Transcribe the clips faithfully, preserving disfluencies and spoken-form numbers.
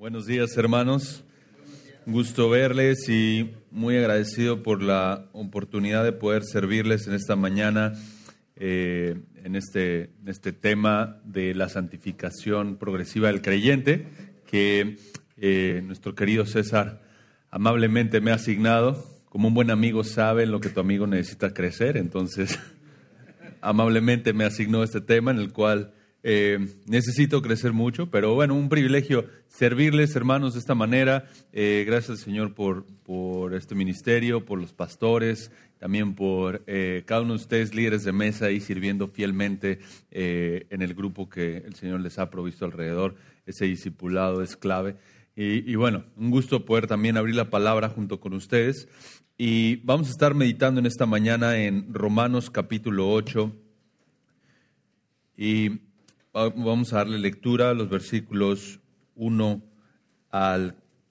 Buenos días, hermanos. Un gusto verles y muy agradecido por la oportunidad de poder servirles en esta mañana eh, en, este, en este tema de la santificación progresiva del creyente que eh, nuestro querido César amablemente me ha asignado. Como un buen amigo sabe en lo que tu amigo necesita crecer, entonces amablemente me asignó este tema en el cual Eh, necesito crecer mucho, pero bueno, un privilegio servirles, hermanos, de esta manera. Eh, gracias, Señor, por, por este ministerio, por los pastores, también por eh, cada uno de ustedes, líderes de mesa, y sirviendo fielmente eh, en el grupo que el Señor les ha provisto alrededor. Ese discipulado es clave. Y, y bueno, un gusto poder también abrir la palabra junto con ustedes. Y vamos a estar meditando en esta mañana en Romanos capítulo ocho. Y vamos a darle lectura a los versículos uno al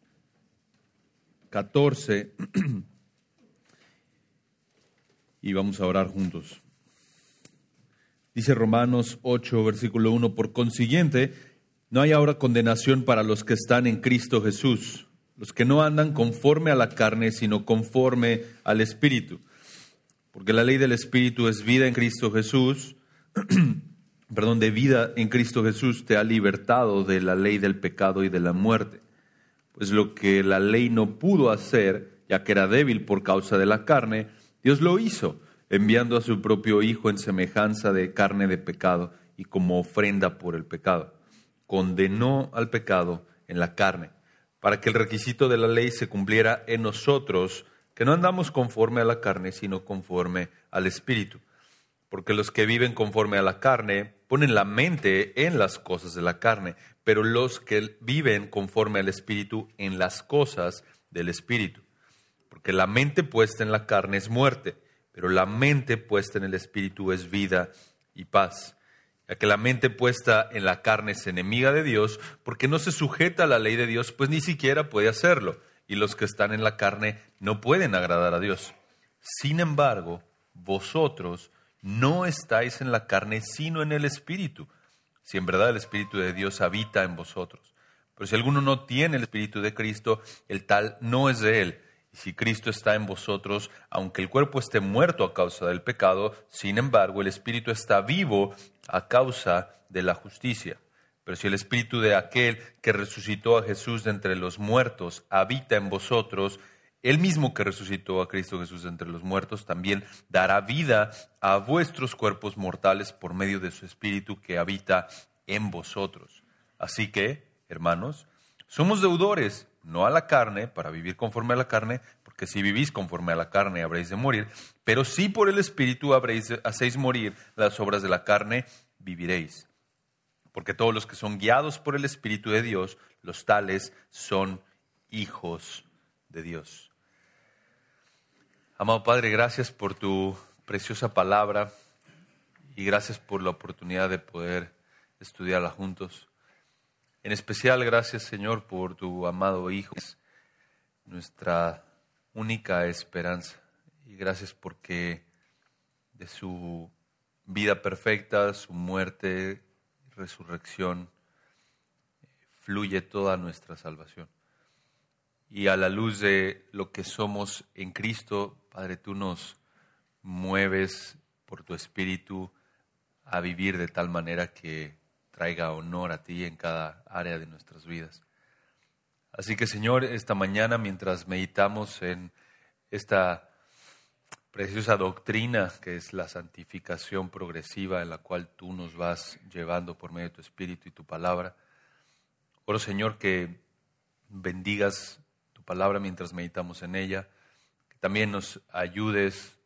catorce y vamos a orar juntos. Dice Romanos ocho, versículo uno: por consiguiente, no hay ahora condenación para los que están en Cristo Jesús, los que no andan conforme a la carne, sino conforme al Espíritu. Porque la ley del Espíritu es vida en Cristo Jesús, perdón, de vida en Cristo Jesús te ha libertado de la ley del pecado y de la muerte. Pues lo que la ley no pudo hacer, ya que era débil por causa de la carne, Dios lo hizo, enviando a su propio Hijo en semejanza de carne de pecado y como ofrenda por el pecado. Condenó al pecado en la carne, para que el requisito de la ley se cumpliera en nosotros, que no andamos conforme a la carne, sino conforme al Espíritu. Porque los que viven conforme a la carne ponen la mente en las cosas de la carne, pero los que viven conforme al Espíritu en las cosas del Espíritu. Porque la mente puesta en la carne es muerte, pero la mente puesta en el Espíritu es vida y paz. Ya que la mente puesta en la carne es enemiga de Dios, porque no se sujeta a la ley de Dios, pues ni siquiera puede hacerlo. Y los que están en la carne no pueden agradar a Dios. Sin embargo, vosotros no estáis en la carne, sino en el Espíritu, si en verdad el Espíritu de Dios habita en vosotros. Pero si alguno no tiene el Espíritu de Cristo, el tal no es de él. Y si Cristo está en vosotros, aunque el cuerpo esté muerto a causa del pecado, sin embargo el Espíritu está vivo a causa de la justicia. Pero si el Espíritu de aquel que resucitó a Jesús de entre los muertos habita en vosotros, Él mismo que resucitó a Cristo Jesús de entre los muertos también dará vida a vuestros cuerpos mortales por medio de su Espíritu que habita en vosotros. Así que, hermanos, somos deudores, no a la carne, para vivir conforme a la carne, porque si vivís conforme a la carne habréis de morir, pero si por el Espíritu habréis, hacéis morir las obras de la carne, viviréis. Porque todos los que son guiados por el Espíritu de Dios, los tales son hijos de Dios. Amado Padre, gracias por tu preciosa palabra y gracias por la oportunidad de poder estudiarla juntos. En especial, gracias, Señor, por tu amado Hijo, nuestra única esperanza. Y gracias porque de su vida perfecta, su muerte, resurrección, fluye toda nuestra salvación. Y a la luz de lo que somos en Cristo, Padre, tú nos mueves por tu Espíritu a vivir de tal manera que traiga honor a ti en cada área de nuestras vidas. Así que, Señor, esta mañana, mientras meditamos en esta preciosa doctrina que es la santificación progresiva en la cual tú nos vas llevando por medio de tu Espíritu y tu palabra, oro, Señor, que bendigas tu palabra mientras meditamos en ella, que también nos ayudes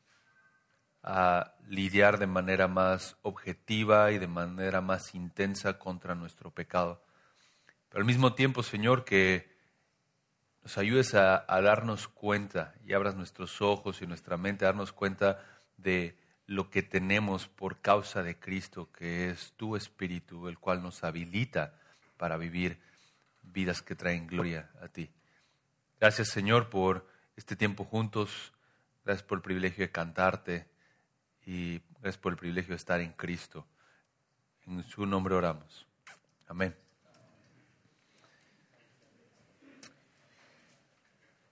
a lidiar de manera más objetiva y de manera más intensa contra nuestro pecado. Pero al mismo tiempo, Señor, que nos ayudes a, a darnos cuenta y abras nuestros ojos y nuestra mente a darnos cuenta de lo que tenemos por causa de Cristo, que es tu Espíritu, el cual nos habilita para vivir vidas que traen gloria a ti. Gracias, Señor, por este tiempo juntos. Gracias por el privilegio de cantarte y gracias por el privilegio de estar en Cristo. En su nombre oramos. Amén.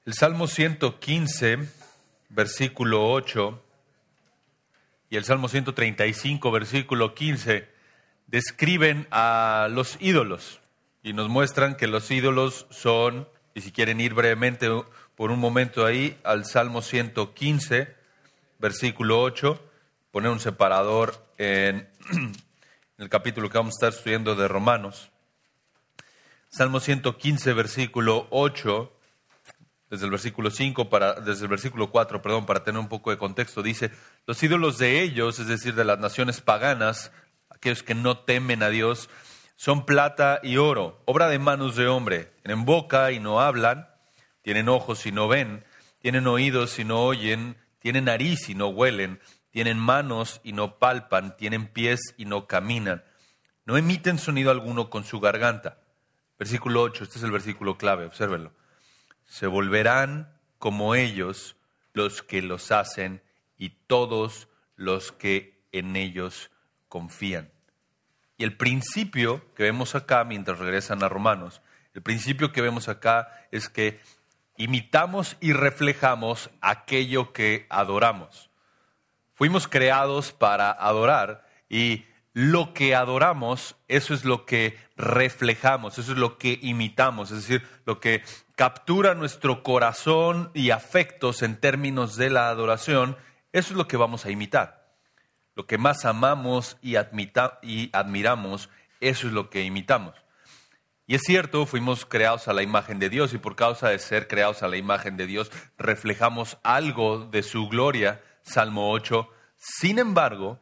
El Salmo ciento quince, versículo ocho, y el Salmo ciento treinta y cinco, versículo quince, describen a los ídolos y nos muestran que los ídolos son, y si quieren ir brevemente por un momento ahí, al Salmo ciento quince, versículo ocho, poner un separador en el capítulo que vamos a estar estudiando de Romanos. Salmo ciento quince, versículo ocho, desde el versículo cinco para, desde el versículo cuatro, perdón, para tener un poco de contexto, dice: los ídolos de ellos, es decir, de las naciones paganas, aquellos que no temen a Dios, son plata y oro, obra de manos de hombre. Tienen boca y no hablan, tienen ojos y no ven, tienen oídos y no oyen, tienen nariz y no huelen, tienen manos y no palpan, tienen pies y no caminan. No emiten sonido alguno con su garganta. Versículo ocho, este es el versículo clave, obsérvenlo. Se volverán como ellos los que los hacen y todos los que en ellos confían. Y el principio que vemos acá, mientras regresan a Romanos, el principio que vemos acá es que imitamos y reflejamos aquello que adoramos. Fuimos creados para adorar y lo que adoramos, eso es lo que reflejamos, eso es lo que imitamos, es decir, lo que captura nuestro corazón y afectos en términos de la adoración, eso es lo que vamos a imitar. Lo que más amamos y, admita, y admiramos, eso es lo que imitamos. Y es cierto, fuimos creados a la imagen de Dios y por causa de ser creados a la imagen de Dios, reflejamos algo de su gloria, Salmo ocho. Sin embargo,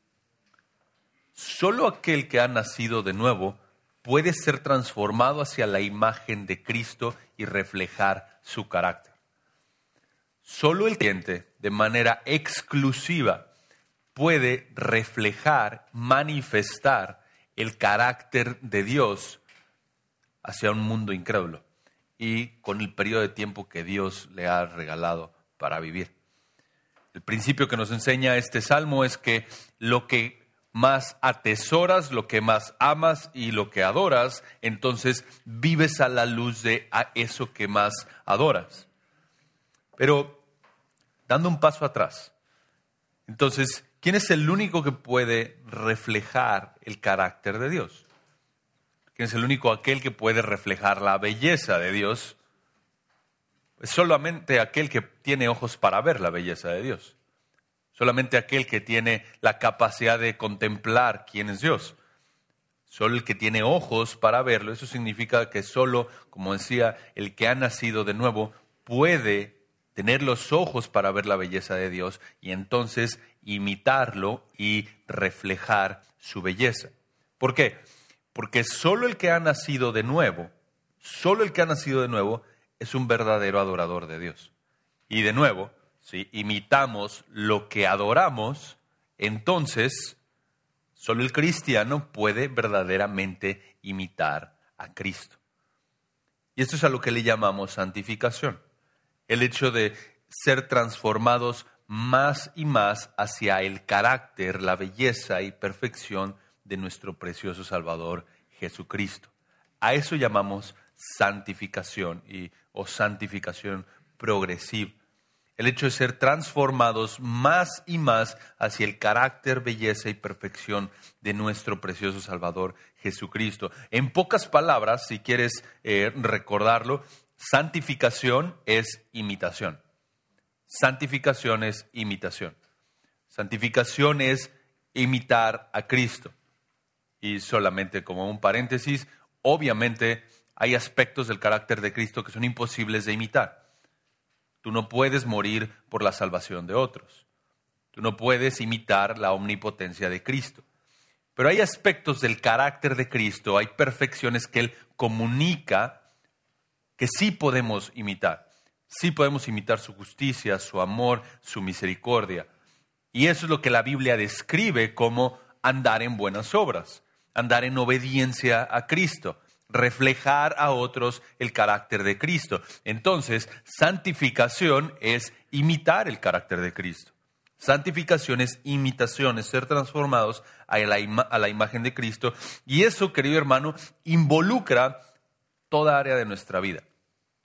solo aquel que ha nacido de nuevo puede ser transformado hacia la imagen de Cristo y reflejar su carácter. Solo el creyente, de manera exclusiva, puede reflejar, manifestar el carácter de Dios hacia un mundo incrédulo y con el periodo de tiempo que Dios le ha regalado para vivir. El principio que nos enseña este salmo es que lo que más atesoras, lo que más amas y lo que adoras, entonces vives a la luz de a eso que más adoras. Pero dando un paso atrás, entonces, ¿quién es el único que puede reflejar el carácter de Dios? ¿Quién es el único aquel que puede reflejar la belleza de Dios? Es solamente aquel que tiene ojos para ver la belleza de Dios. Solamente aquel que tiene la capacidad de contemplar quién es Dios. Solo el que tiene ojos para verlo. Eso significa que solo, como decía, el que ha nacido de nuevo puede tener los ojos para ver la belleza de Dios y entonces imitarlo y reflejar su belleza. ¿Por qué? Porque solo el que ha nacido de nuevo, solo el que ha nacido de nuevo es un verdadero adorador de Dios. Y de nuevo, si imitamos lo que adoramos, entonces solo el cristiano puede verdaderamente imitar a Cristo. Y esto es a lo que le llamamos santificación. El hecho de ser transformados más y más hacia el carácter, la belleza y perfección de nuestro precioso Salvador Jesucristo. A eso llamamos santificación y, o santificación progresiva. El hecho de ser transformados más y más hacia el carácter, belleza y perfección de nuestro precioso Salvador Jesucristo. En pocas palabras, si quieres eh, recordarlo, santificación es imitación. Santificación es imitación. Santificación es imitar a Cristo. Y solamente como un paréntesis, obviamente hay aspectos del carácter de Cristo que son imposibles de imitar. Tú no puedes morir por la salvación de otros. Tú no puedes imitar la omnipotencia de Cristo. Pero hay aspectos del carácter de Cristo, hay perfecciones que Él comunica que sí podemos imitar. Sí podemos imitar su justicia, su amor, su misericordia. Y eso es lo que la Biblia describe como andar en buenas obras, andar en obediencia a Cristo, reflejar a otros el carácter de Cristo. Entonces, santificación es imitar el carácter de Cristo. Santificación es imitación, es ser transformados a la, ima- a la imagen de Cristo. Y eso, querido hermano, involucra toda área de nuestra vida.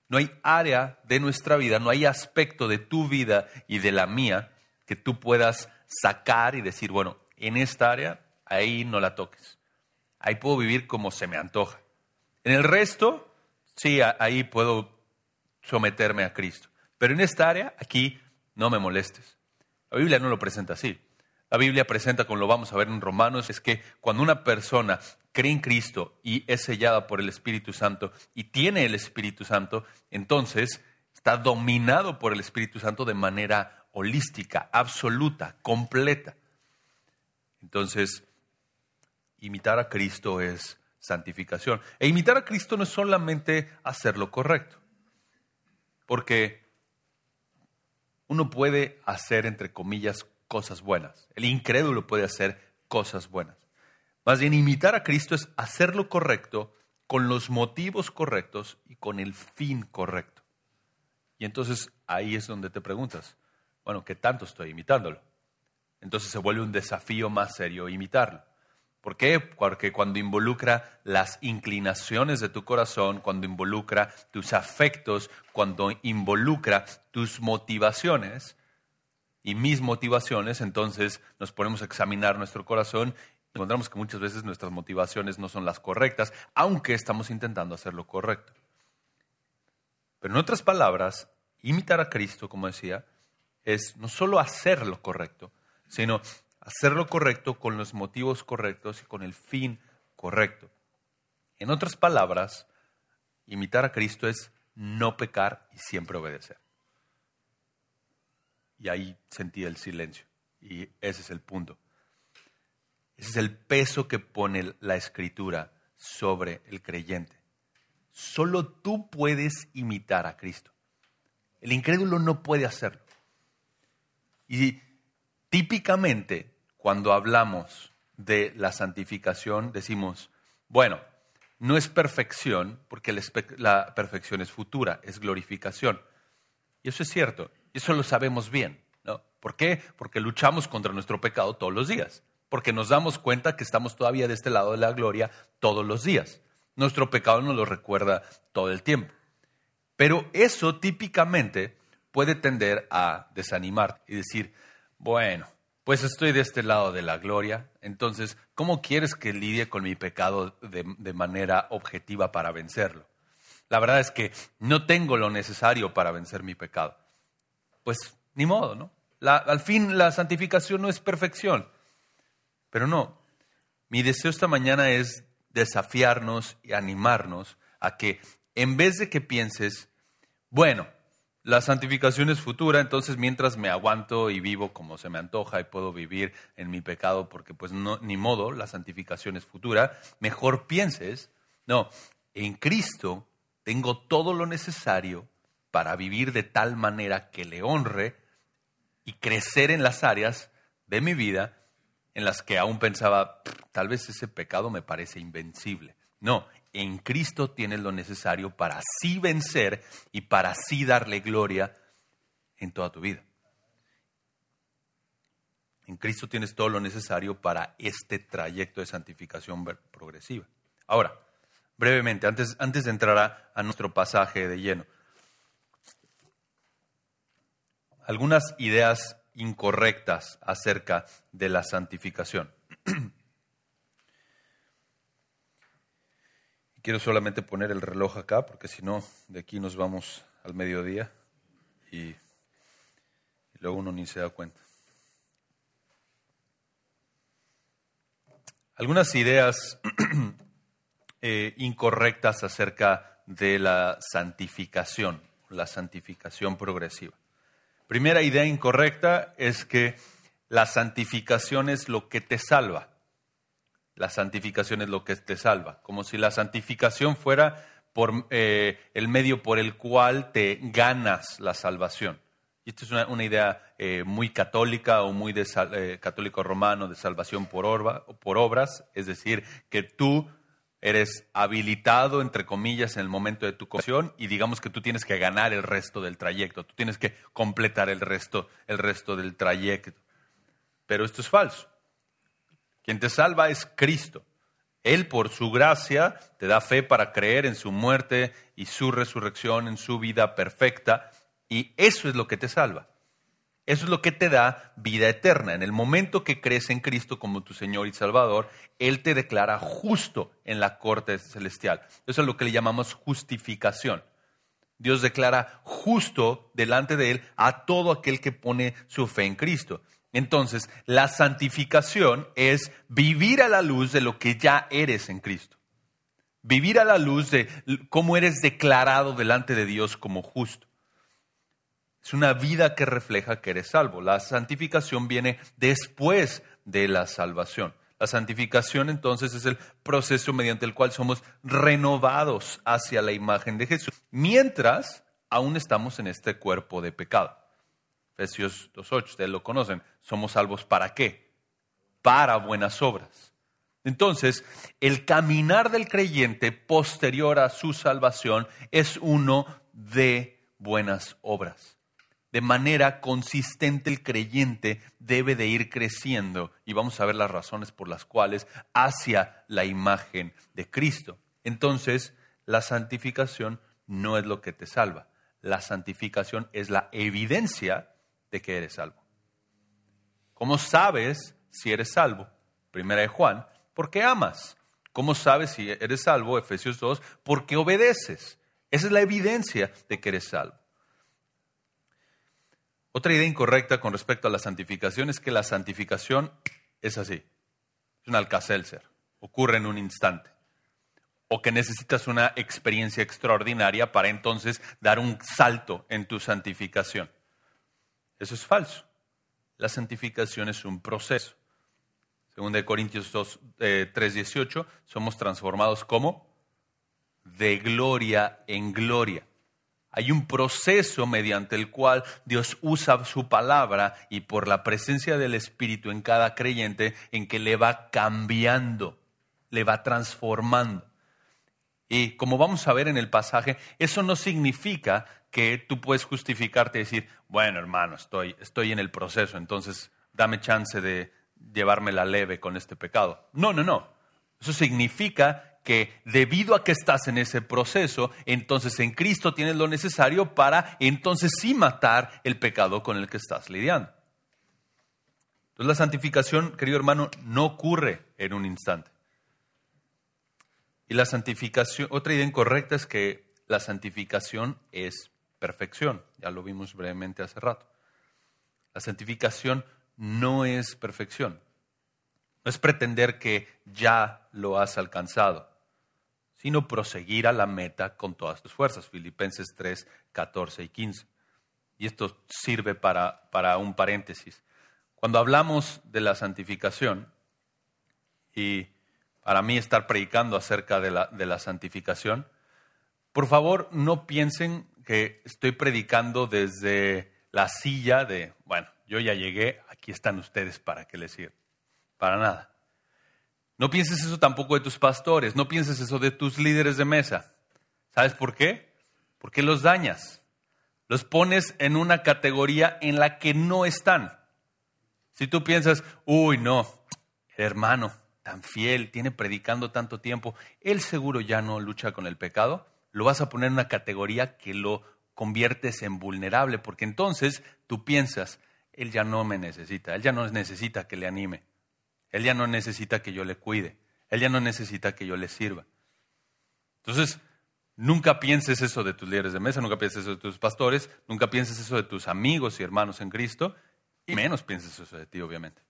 No hay área de nuestra vida, no hay aspecto de tu vida y de la mía que tú puedas sacar y decir, bueno, en esta área, ahí no la toques. Ahí puedo vivir como se me antoja. En el resto, sí, ahí puedo someterme a Cristo. Pero en esta área, aquí, no me molestes. La Biblia no lo presenta así. La Biblia presenta, como lo vamos a ver en Romanos, es que cuando una persona cree en Cristo y es sellada por el Espíritu Santo y tiene el Espíritu Santo, entonces está dominado por el Espíritu Santo de manera holística, absoluta, completa. Entonces, imitar a Cristo es santificación. E imitar a Cristo no es solamente hacer lo correcto, porque uno puede hacer, entre comillas, cosas buenas. El incrédulo puede hacer cosas buenas. Más bien, imitar a Cristo es hacer lo correcto con los motivos correctos y con el fin correcto. Y entonces ahí es donde te preguntas, bueno, ¿qué tanto estoy imitándolo? Entonces se vuelve un desafío más serio imitarlo. ¿Por qué? Porque cuando involucra las inclinaciones de tu corazón, cuando involucra tus afectos, cuando involucra tus motivaciones y mis motivaciones, entonces nos ponemos a examinar nuestro corazón y encontramos que muchas veces nuestras motivaciones no son las correctas, aunque estamos intentando hacer lo correcto. Pero en otras palabras, imitar a Cristo, como decía, es no solo hacer lo correcto, sino hacer lo correcto con los motivos correctos y con el fin correcto. En otras palabras, imitar a Cristo es no pecar y siempre obedecer. Y ahí sentí el silencio. Y ese es el punto. Ese es el peso que pone la Escritura sobre el creyente. Solo tú puedes imitar a Cristo. El incrédulo no puede hacerlo. Y típicamente, cuando hablamos de la santificación, decimos, bueno, no es perfección, porque la perfección es futura, es glorificación. Y eso es cierto, eso lo sabemos bien, ¿no? ¿Por qué? Porque luchamos contra nuestro pecado todos los días, porque nos damos cuenta que estamos todavía de este lado de la gloria todos los días. Nuestro pecado nos lo recuerda todo el tiempo. Pero eso típicamente puede tender a desanimar y decir, bueno, pues estoy de este lado de la gloria, entonces, ¿cómo quieres que lidie con mi pecado de, de manera objetiva para vencerlo? La verdad es que no tengo lo necesario para vencer mi pecado. Pues ni modo, ¿no? La, al fin la santificación no es perfección. Pero no, mi deseo esta mañana es desafiarnos y animarnos a que en vez de que pienses, bueno, la santificación es futura, entonces mientras me aguanto y vivo como se me antoja y puedo vivir en mi pecado porque pues no, ni modo, la santificación es futura, mejor pienses, no, en Cristo tengo todo lo necesario para vivir de tal manera que le honre y crecer en las áreas de mi vida en las que aún pensaba, tal vez ese pecado me parece invencible. No, en Cristo tienes lo necesario para así vencer y para así darle gloria en toda tu vida. En Cristo tienes todo lo necesario para este trayecto de santificación progresiva. Ahora, brevemente, antes, antes de entrar a, a nuestro pasaje de lleno, algunas ideas incorrectas acerca de la santificación. Quiero solamente poner el reloj acá, porque si no, de aquí nos vamos al mediodía y, y luego uno ni se da cuenta. Algunas ideas eh, incorrectas acerca de la santificación, la santificación progresiva. Primera idea incorrecta es que la santificación es lo que te salva. La santificación es lo que te salva. Como si la santificación fuera por, eh, el medio por el cual te ganas la salvación. Y esto es una, una idea eh, muy católica o muy de, eh, católico romano de salvación por, orba, por obras. Es decir, que tú eres habilitado, entre comillas, en el momento de tu conversión y digamos que tú tienes que ganar el resto del trayecto. Tú tienes que completar el resto, el resto del trayecto. Pero esto es falso. Quien te salva es Cristo. Él, por su gracia, te da fe para creer en su muerte y su resurrección, en su vida perfecta. Y eso es lo que te salva. Eso es lo que te da vida eterna. En el momento que crees en Cristo como tu Señor y Salvador, Él te declara justo en la corte celestial. Eso es lo que le llamamos justificación. Dios declara justo delante de Él a todo aquel que pone su fe en Cristo. Entonces, la santificación es vivir a la luz de lo que ya eres en Cristo. Vivir a la luz de cómo eres declarado delante de Dios como justo. Es una vida que refleja que eres salvo. La santificación viene después de la salvación. La santificación entonces es el proceso mediante el cual somos renovados hacia la imagen de Jesús, mientras aún estamos en este cuerpo de pecado. Efesios dos ocho, ustedes lo conocen. ¿Somos salvos para qué? Para buenas obras. Entonces, el caminar del creyente posterior a su salvación es uno de buenas obras. De manera consistente el creyente debe de ir creciendo y vamos a ver las razones por las cuales hacia la imagen de Cristo. Entonces, la santificación no es lo que te salva. La santificación es la evidencia de que eres salvo. ¿Cómo sabes si eres salvo? Primera de Juan, porque amas. ¿Cómo sabes si eres salvo? Efesios dos, porque obedeces. Esa es la evidencia de que eres salvo. Otra idea incorrecta con respecto a la santificación es que la santificación es así. Es un Alka-Seltzer. Ocurre en un instante. O que necesitas una experiencia extraordinaria para entonces dar un salto en tu santificación. Eso es falso. La santificación es un proceso. Según de Corintios dos, eh, tres dieciocho, somos transformados como de gloria en gloria. Hay un proceso mediante el cual Dios usa su palabra y por la presencia del Espíritu en cada creyente en que le va cambiando, le va transformando. Y como vamos a ver en el pasaje, eso no significa que tú puedes justificarte y decir, bueno, hermano, estoy, estoy en el proceso, entonces dame chance de llevármela leve con este pecado. No, no, no. Eso significa que debido a que estás en ese proceso, entonces en Cristo tienes lo necesario para entonces sí matar el pecado con el que estás lidiando. Entonces la santificación, querido hermano, no ocurre en un instante. Y la santificación, otra idea incorrecta es que la santificación es perfección. Ya lo vimos brevemente hace rato. La santificación no es perfección. No es pretender que ya lo has alcanzado, sino proseguir a la meta con todas tus fuerzas. Filipenses tres, catorce y quince. Y esto sirve para, para un paréntesis. Cuando hablamos de la santificación, y para mí estar predicando acerca de la, de la santificación, por favor no piensen que estoy predicando desde la silla de, bueno, yo ya llegué, aquí están ustedes para que les sirva. Para nada. No pienses eso tampoco de tus pastores, no pienses eso de tus líderes de mesa. ¿Sabes por qué? Porque los dañas. Los pones en una categoría en la que no están. Si tú piensas, uy, no, el hermano tan fiel, tiene predicando tanto tiempo, él seguro ya no lucha con el pecado, lo vas a poner en una categoría que lo conviertes en vulnerable, porque entonces tú piensas, él ya no me necesita, él ya no necesita que le anime. Él ya no necesita que yo le cuide. Él ya no necesita que yo le sirva. Entonces, nunca pienses eso de tus líderes de mesa, nunca pienses eso de tus pastores, nunca pienses eso de tus amigos y hermanos en Cristo, y menos pienses eso de ti, obviamente.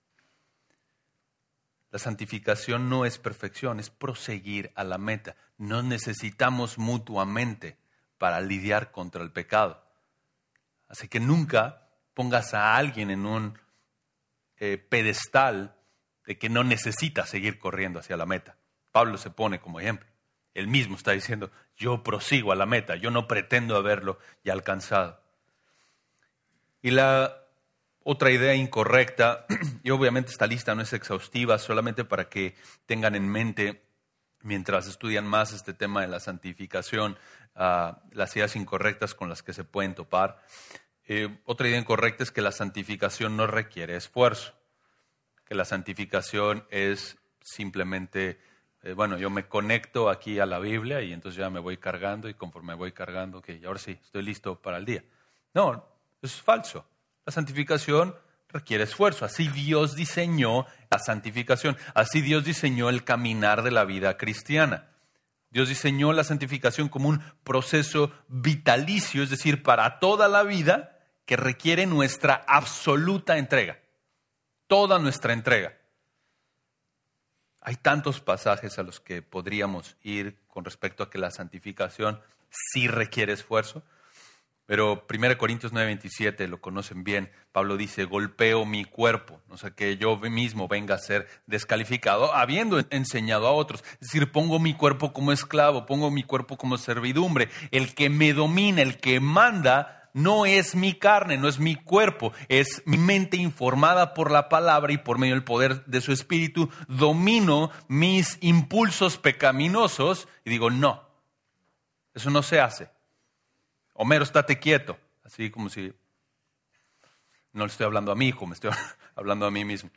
La santificación no es perfección, es proseguir a la meta. Nos necesitamos mutuamente para lidiar contra el pecado. Así que nunca pongas a alguien en un eh, pedestal de que no necesita seguir corriendo hacia la meta. Pablo se pone como ejemplo. Él mismo está diciendo, yo prosigo a la meta, yo no pretendo haberlo ya alcanzado. Y la otra idea incorrecta, y obviamente esta lista no es exhaustiva, solamente para que tengan en mente, mientras estudian más este tema de la santificación, uh, las ideas incorrectas con las que se pueden topar. Eh, otra idea incorrecta es que la santificación no requiere esfuerzo. Que la santificación es simplemente Eh, bueno, yo me conecto aquí a la Biblia y entonces ya me voy cargando y conforme voy cargando, ok, ahora sí, estoy listo para el día. No, eso es falso. La santificación requiere esfuerzo. Así Dios diseñó la santificación. Así Dios diseñó el caminar de la vida cristiana. Dios diseñó la santificación como un proceso vitalicio, es decir, para toda la vida, que requiere nuestra absoluta entrega. Toda nuestra entrega. Hay tantos pasajes a los que podríamos ir con respecto a que la santificación sí requiere esfuerzo. Pero primera Corintios nueve veintisiete, lo conocen bien, Pablo dice, golpeo mi cuerpo, o sea, que yo mismo venga a ser descalificado, habiendo enseñado a otros. Es decir, pongo mi cuerpo como esclavo, pongo mi cuerpo como servidumbre. El que me domina, el que manda, no es mi carne, no es mi cuerpo, es mi mente informada por la palabra y por medio del poder de su espíritu, domino mis impulsos pecaminosos y digo, no, eso no se hace. Homero, estate quieto, así como si no le estoy hablando a mi hijo, me estoy hablando a mí mismo.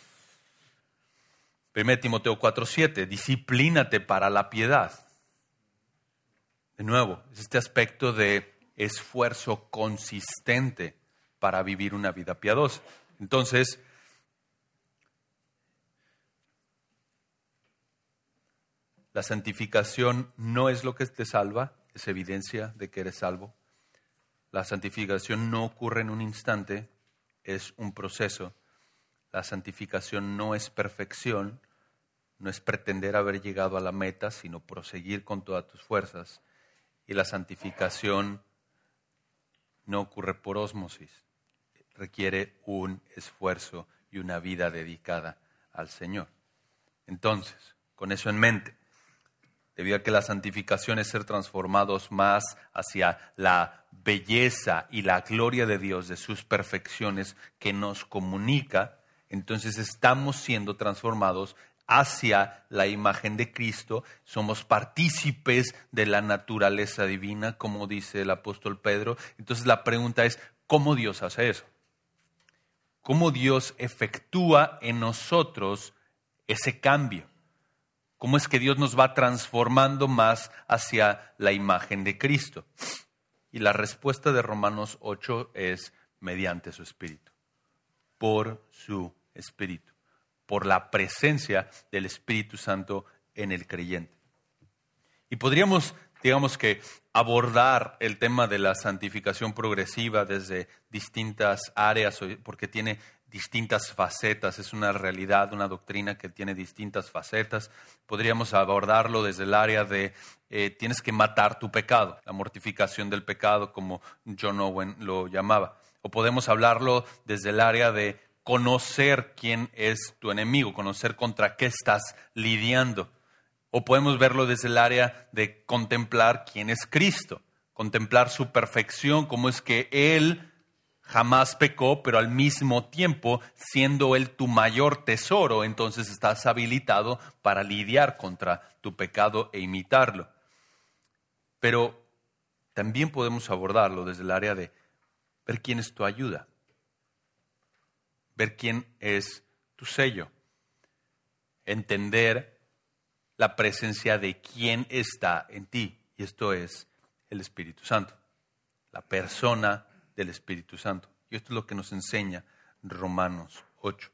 primera Timoteo cuatro siete, disciplínate para la piedad. De nuevo, es este aspecto de esfuerzo consistente para vivir una vida piadosa. Entonces, la santificación no es lo que te salva, es evidencia de que eres salvo. La santificación no ocurre en un instante, es un proceso. La santificación no es perfección, no es pretender haber llegado a la meta, sino proseguir con todas tus fuerzas. Y la santificación no ocurre por ósmosis, requiere un esfuerzo y una vida dedicada al Señor. Entonces, con eso en mente, debido a que la santificación es ser transformados más hacia la belleza y la gloria de Dios, de sus perfecciones que nos comunica, entonces estamos siendo transformados hacia la imagen de Cristo, somos partícipes de la naturaleza divina, como dice el apóstol Pedro. Entonces la pregunta es, ¿cómo Dios hace eso? ¿Cómo Dios efectúa en nosotros ese cambio? ¿Cómo es que Dios nos va transformando más hacia la imagen de Cristo? Y la respuesta de Romanos ocho es mediante su Espíritu, por su Espíritu, por la presencia del Espíritu Santo en el creyente. Y podríamos, digamos que, abordar el tema de la santificación progresiva desde distintas áreas, porque tiene distintas facetas, es una realidad, una doctrina que tiene distintas facetas. Podríamos abordarlo desde el área de eh, tienes que matar tu pecado, la mortificación del pecado, como John Owen lo llamaba. O podemos hablarlo desde el área de conocer quién es tu enemigo, conocer contra qué estás lidiando. O podemos verlo desde el área de contemplar quién es Cristo, contemplar su perfección, cómo es que Él jamás pecó, pero al mismo tiempo, siendo Él tu mayor tesoro, entonces estás habilitado para lidiar contra tu pecado e imitarlo. Pero también podemos abordarlo desde el área de ver quién es tu ayuda, ver quién es tu sello, entender la presencia de quién está en ti, y esto es el Espíritu Santo, la persona del Espíritu Santo. Y esto es lo que nos enseña Romanos ocho.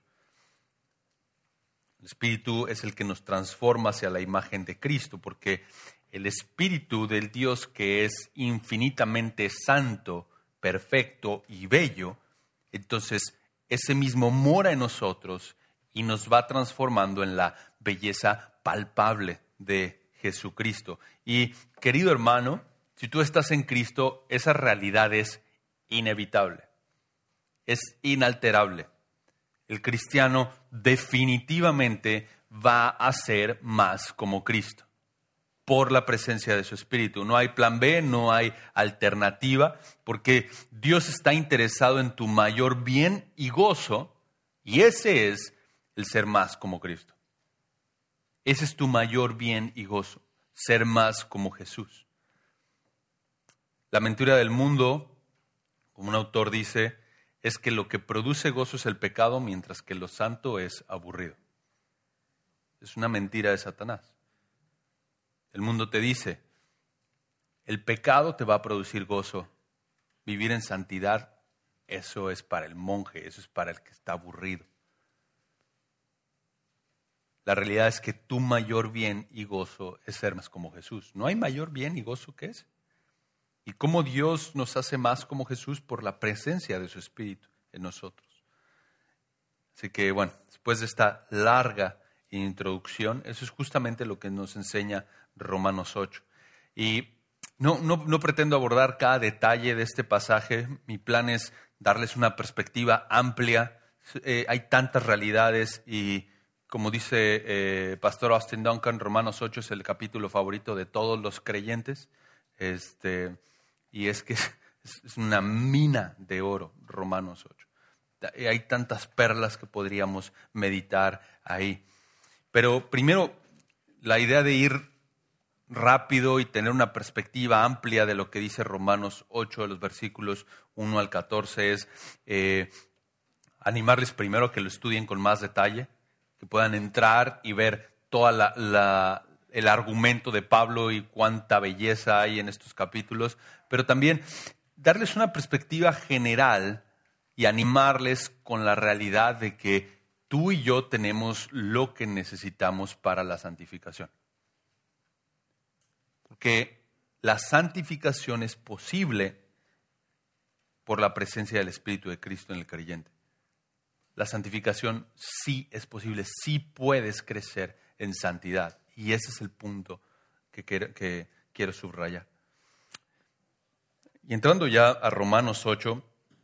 El Espíritu es el que nos transforma hacia la imagen de Cristo, porque el Espíritu del Dios que es infinitamente santo, perfecto y bello, entonces ese mismo mora en nosotros y nos va transformando en la belleza palpable de Jesucristo. Y querido hermano, si tú estás en Cristo, esa realidad es inevitable, es inalterable. El cristiano definitivamente va a ser más como Cristo por la presencia de su Espíritu. No hay plan B, no hay alternativa, porque Dios está interesado en tu mayor bien y gozo, y ese es el ser más como Cristo. Ese es tu mayor bien y gozo, ser más como Jesús. La mentira del mundo, como un autor dice, es que lo que produce gozo es el pecado, mientras que lo santo es aburrido. Es una mentira de Satanás. El mundo te dice, el pecado te va a producir gozo. Vivir en santidad, eso es para el monje, eso es para el que está aburrido. La realidad es que tu mayor bien y gozo es ser más como Jesús. No hay mayor bien y gozo que ese. Y cómo Dios nos hace más como Jesús por la presencia de su Espíritu en nosotros. Así que bueno, después de esta larga introducción, eso es justamente lo que nos enseña Romanos ocho. Y no, no, no pretendo abordar cada detalle de este pasaje. Mi plan es darles una perspectiva amplia. Eh, hay tantas realidades y como dice eh, Pastor Austin Duncan, Romanos ocho es el capítulo favorito de todos los creyentes. Este, y es que es, es una mina de oro, Romanos ocho. Hay tantas perlas que podríamos meditar ahí. Pero primero, la idea de ir rápido y tener una perspectiva amplia de lo que dice Romanos ocho, de los versículos uno al catorce, es eh, animarles primero a que lo estudien con más detalle, que puedan entrar y ver toda la, la, el argumento de Pablo y cuánta belleza hay en estos capítulos, pero también darles una perspectiva general y animarles con la realidad de que tú y yo tenemos lo que necesitamos para la santificación. Porque la santificación es posible por la presencia del Espíritu de Cristo en el creyente. La santificación sí es posible, sí puedes crecer en santidad. Y ese es el punto que quiero, que quiero subrayar. Y entrando ya a Romanos ocho,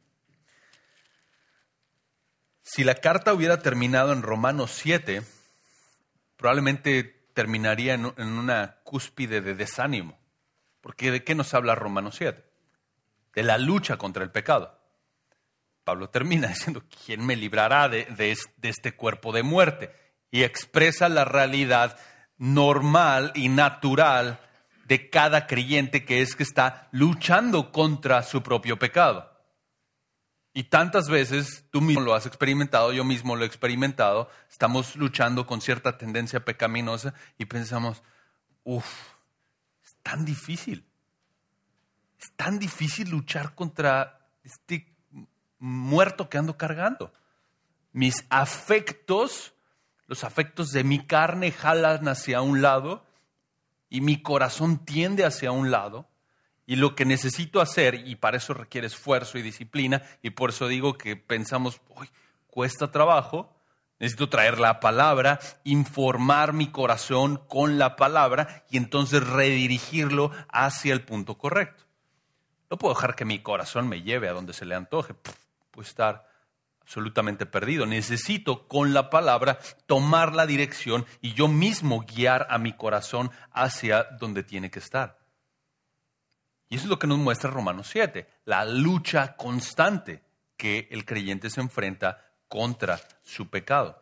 si la carta hubiera terminado en Romanos siete, probablemente terminaría en una cúspide de desánimo. Porque ¿de qué nos habla Romanos siete? De la lucha contra el pecado. Pablo termina diciendo, ¿quién me librará de, de, de este cuerpo de muerte? Y expresa la realidad normal y natural de cada creyente, que es que está luchando contra su propio pecado. Y tantas veces, tú mismo lo has experimentado, yo mismo lo he experimentado, estamos luchando con cierta tendencia pecaminosa y pensamos, uff, es tan difícil. Es tan difícil luchar contra este muerto que ando cargando. Mis afectos, los afectos de mi carne jalan hacia un lado y mi corazón tiende hacia un lado. Y lo que necesito hacer, y para eso requiere esfuerzo y disciplina, y por eso digo que pensamos, uy, cuesta trabajo, necesito traer la palabra, informar mi corazón con la palabra y entonces redirigirlo hacia el punto correcto. No puedo dejar que mi corazón me lleve a donde se le antoje, puedo estar absolutamente perdido. Necesito con la palabra tomar la dirección y yo mismo guiar a mi corazón hacia donde tiene que estar. Y eso es lo que nos muestra Romanos siete, la lucha constante que el creyente se enfrenta contra su pecado.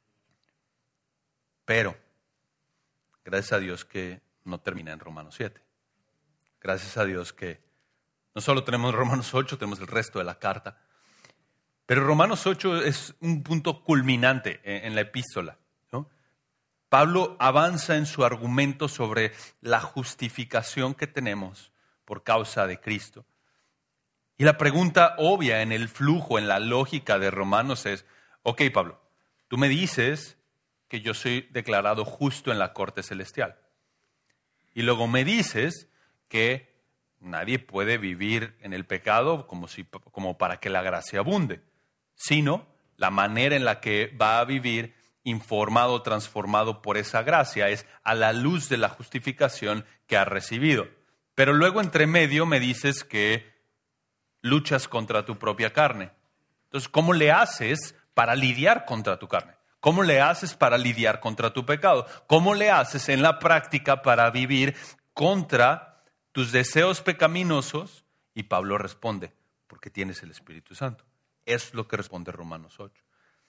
Pero, gracias a Dios que no termina en Romanos siete. Gracias a Dios que no solo tenemos Romanos ocho, tenemos el resto de la carta. Pero Romanos ocho es un punto culminante en la epístola, ¿no? Pablo avanza en su argumento sobre la justificación que tenemos por causa de Cristo. Y la pregunta obvia en el flujo, en la lógica de Romanos es, ok, Pablo, tú me dices que yo soy declarado justo en la corte celestial. Y luego me dices que nadie puede vivir en el pecado como, si, como para que la gracia abunde, sino la manera en la que va a vivir informado, transformado por esa gracia es a la luz de la justificación que ha recibido. Pero luego entre medio me dices que luchas contra tu propia carne. Entonces, ¿cómo le haces para lidiar contra tu carne? ¿Cómo le haces para lidiar contra tu pecado? ¿Cómo le haces en la práctica para vivir contra tus deseos pecaminosos? Y Pablo responde, porque tienes el Espíritu Santo. Es lo que responde Romanos ocho.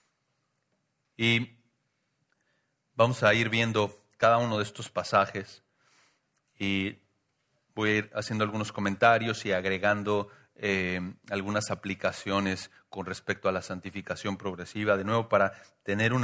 Y vamos a ir viendo cada uno de estos pasajes y voy a ir haciendo algunos comentarios y agregando eh, algunas aplicaciones con respecto a la santificación progresiva, de nuevo para tener una,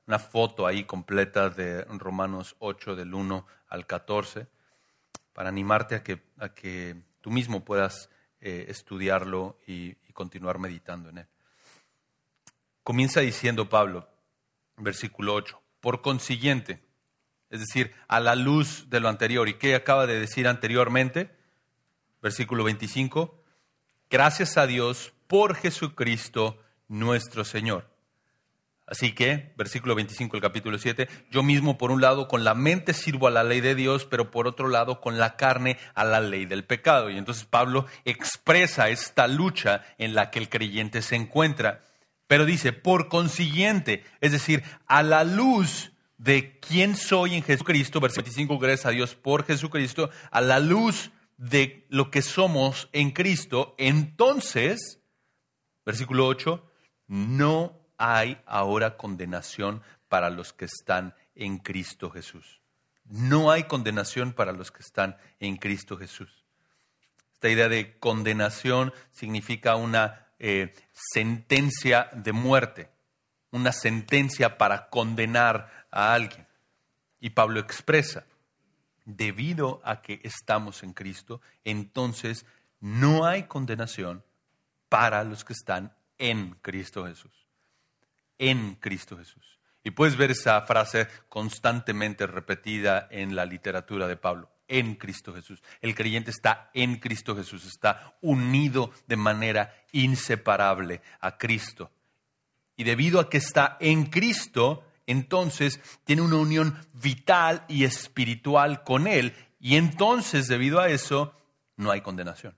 una foto ahí completa de Romanos ocho, del uno al catorce, para animarte a que, a que tú mismo puedas eh, estudiarlo y, y continuar meditando en él. Comienza diciendo Pablo, versículo ocho, por consiguiente, es decir, a la luz de lo anterior. ¿Y qué acaba de decir anteriormente? Versículo veinticinco, gracias a Dios por Jesucristo nuestro Señor. Así que, versículo veinticinco del capítulo siete, yo mismo por un lado con la mente sirvo a la ley de Dios, pero por otro lado con la carne a la ley del pecado. Y entonces Pablo expresa esta lucha en la que el creyente se encuentra. Pero dice, por consiguiente, es decir, a la luz de quién soy en Jesucristo, versículo veinticinco, gracias a Dios por Jesucristo, a la luz de lo que somos en Cristo, entonces, versículo ocho, no hay ahora condenación para los que están en Cristo Jesús. No hay condenación para los que están en Cristo Jesús. Esta idea de condenación significa una eh, sentencia de muerte, una sentencia para condenar a alguien. Y Pablo expresa, debido a que estamos en Cristo, entonces no hay condenación para los que están en Cristo Jesús. En Cristo Jesús. Y puedes ver esa frase constantemente repetida en la literatura de Pablo. En Cristo Jesús. El creyente está en Cristo Jesús. Está unido de manera inseparable a Cristo. Y debido a que está en Cristo, entonces tiene una unión vital y espiritual con Él. Y entonces, debido a eso, no hay condenación.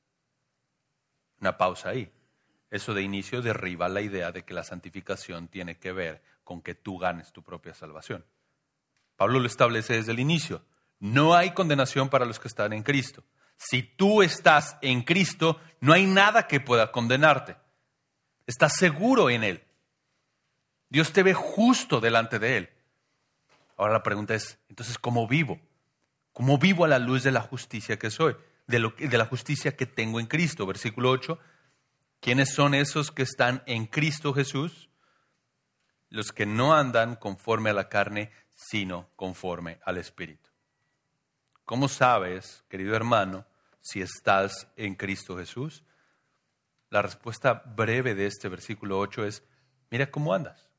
Una pausa ahí. Eso de inicio derriba la idea de que la santificación tiene que ver con que tú ganes tu propia salvación. Pablo lo establece desde el inicio. No hay condenación para los que están en Cristo. Si tú estás en Cristo, no hay nada que pueda condenarte. Estás seguro en Él. Dios te ve justo delante de Él. Ahora la pregunta es, entonces, ¿cómo vivo? ¿Cómo vivo a la luz de la justicia que soy? De, lo, de la justicia que tengo en Cristo. Versículo ocho. ¿Quiénes son esos que están en Cristo Jesús? Los que no andan conforme a la carne, sino conforme al Espíritu. ¿Cómo sabes, querido hermano, si estás en Cristo Jesús? La respuesta breve de este versículo ocho es, mira cómo andas.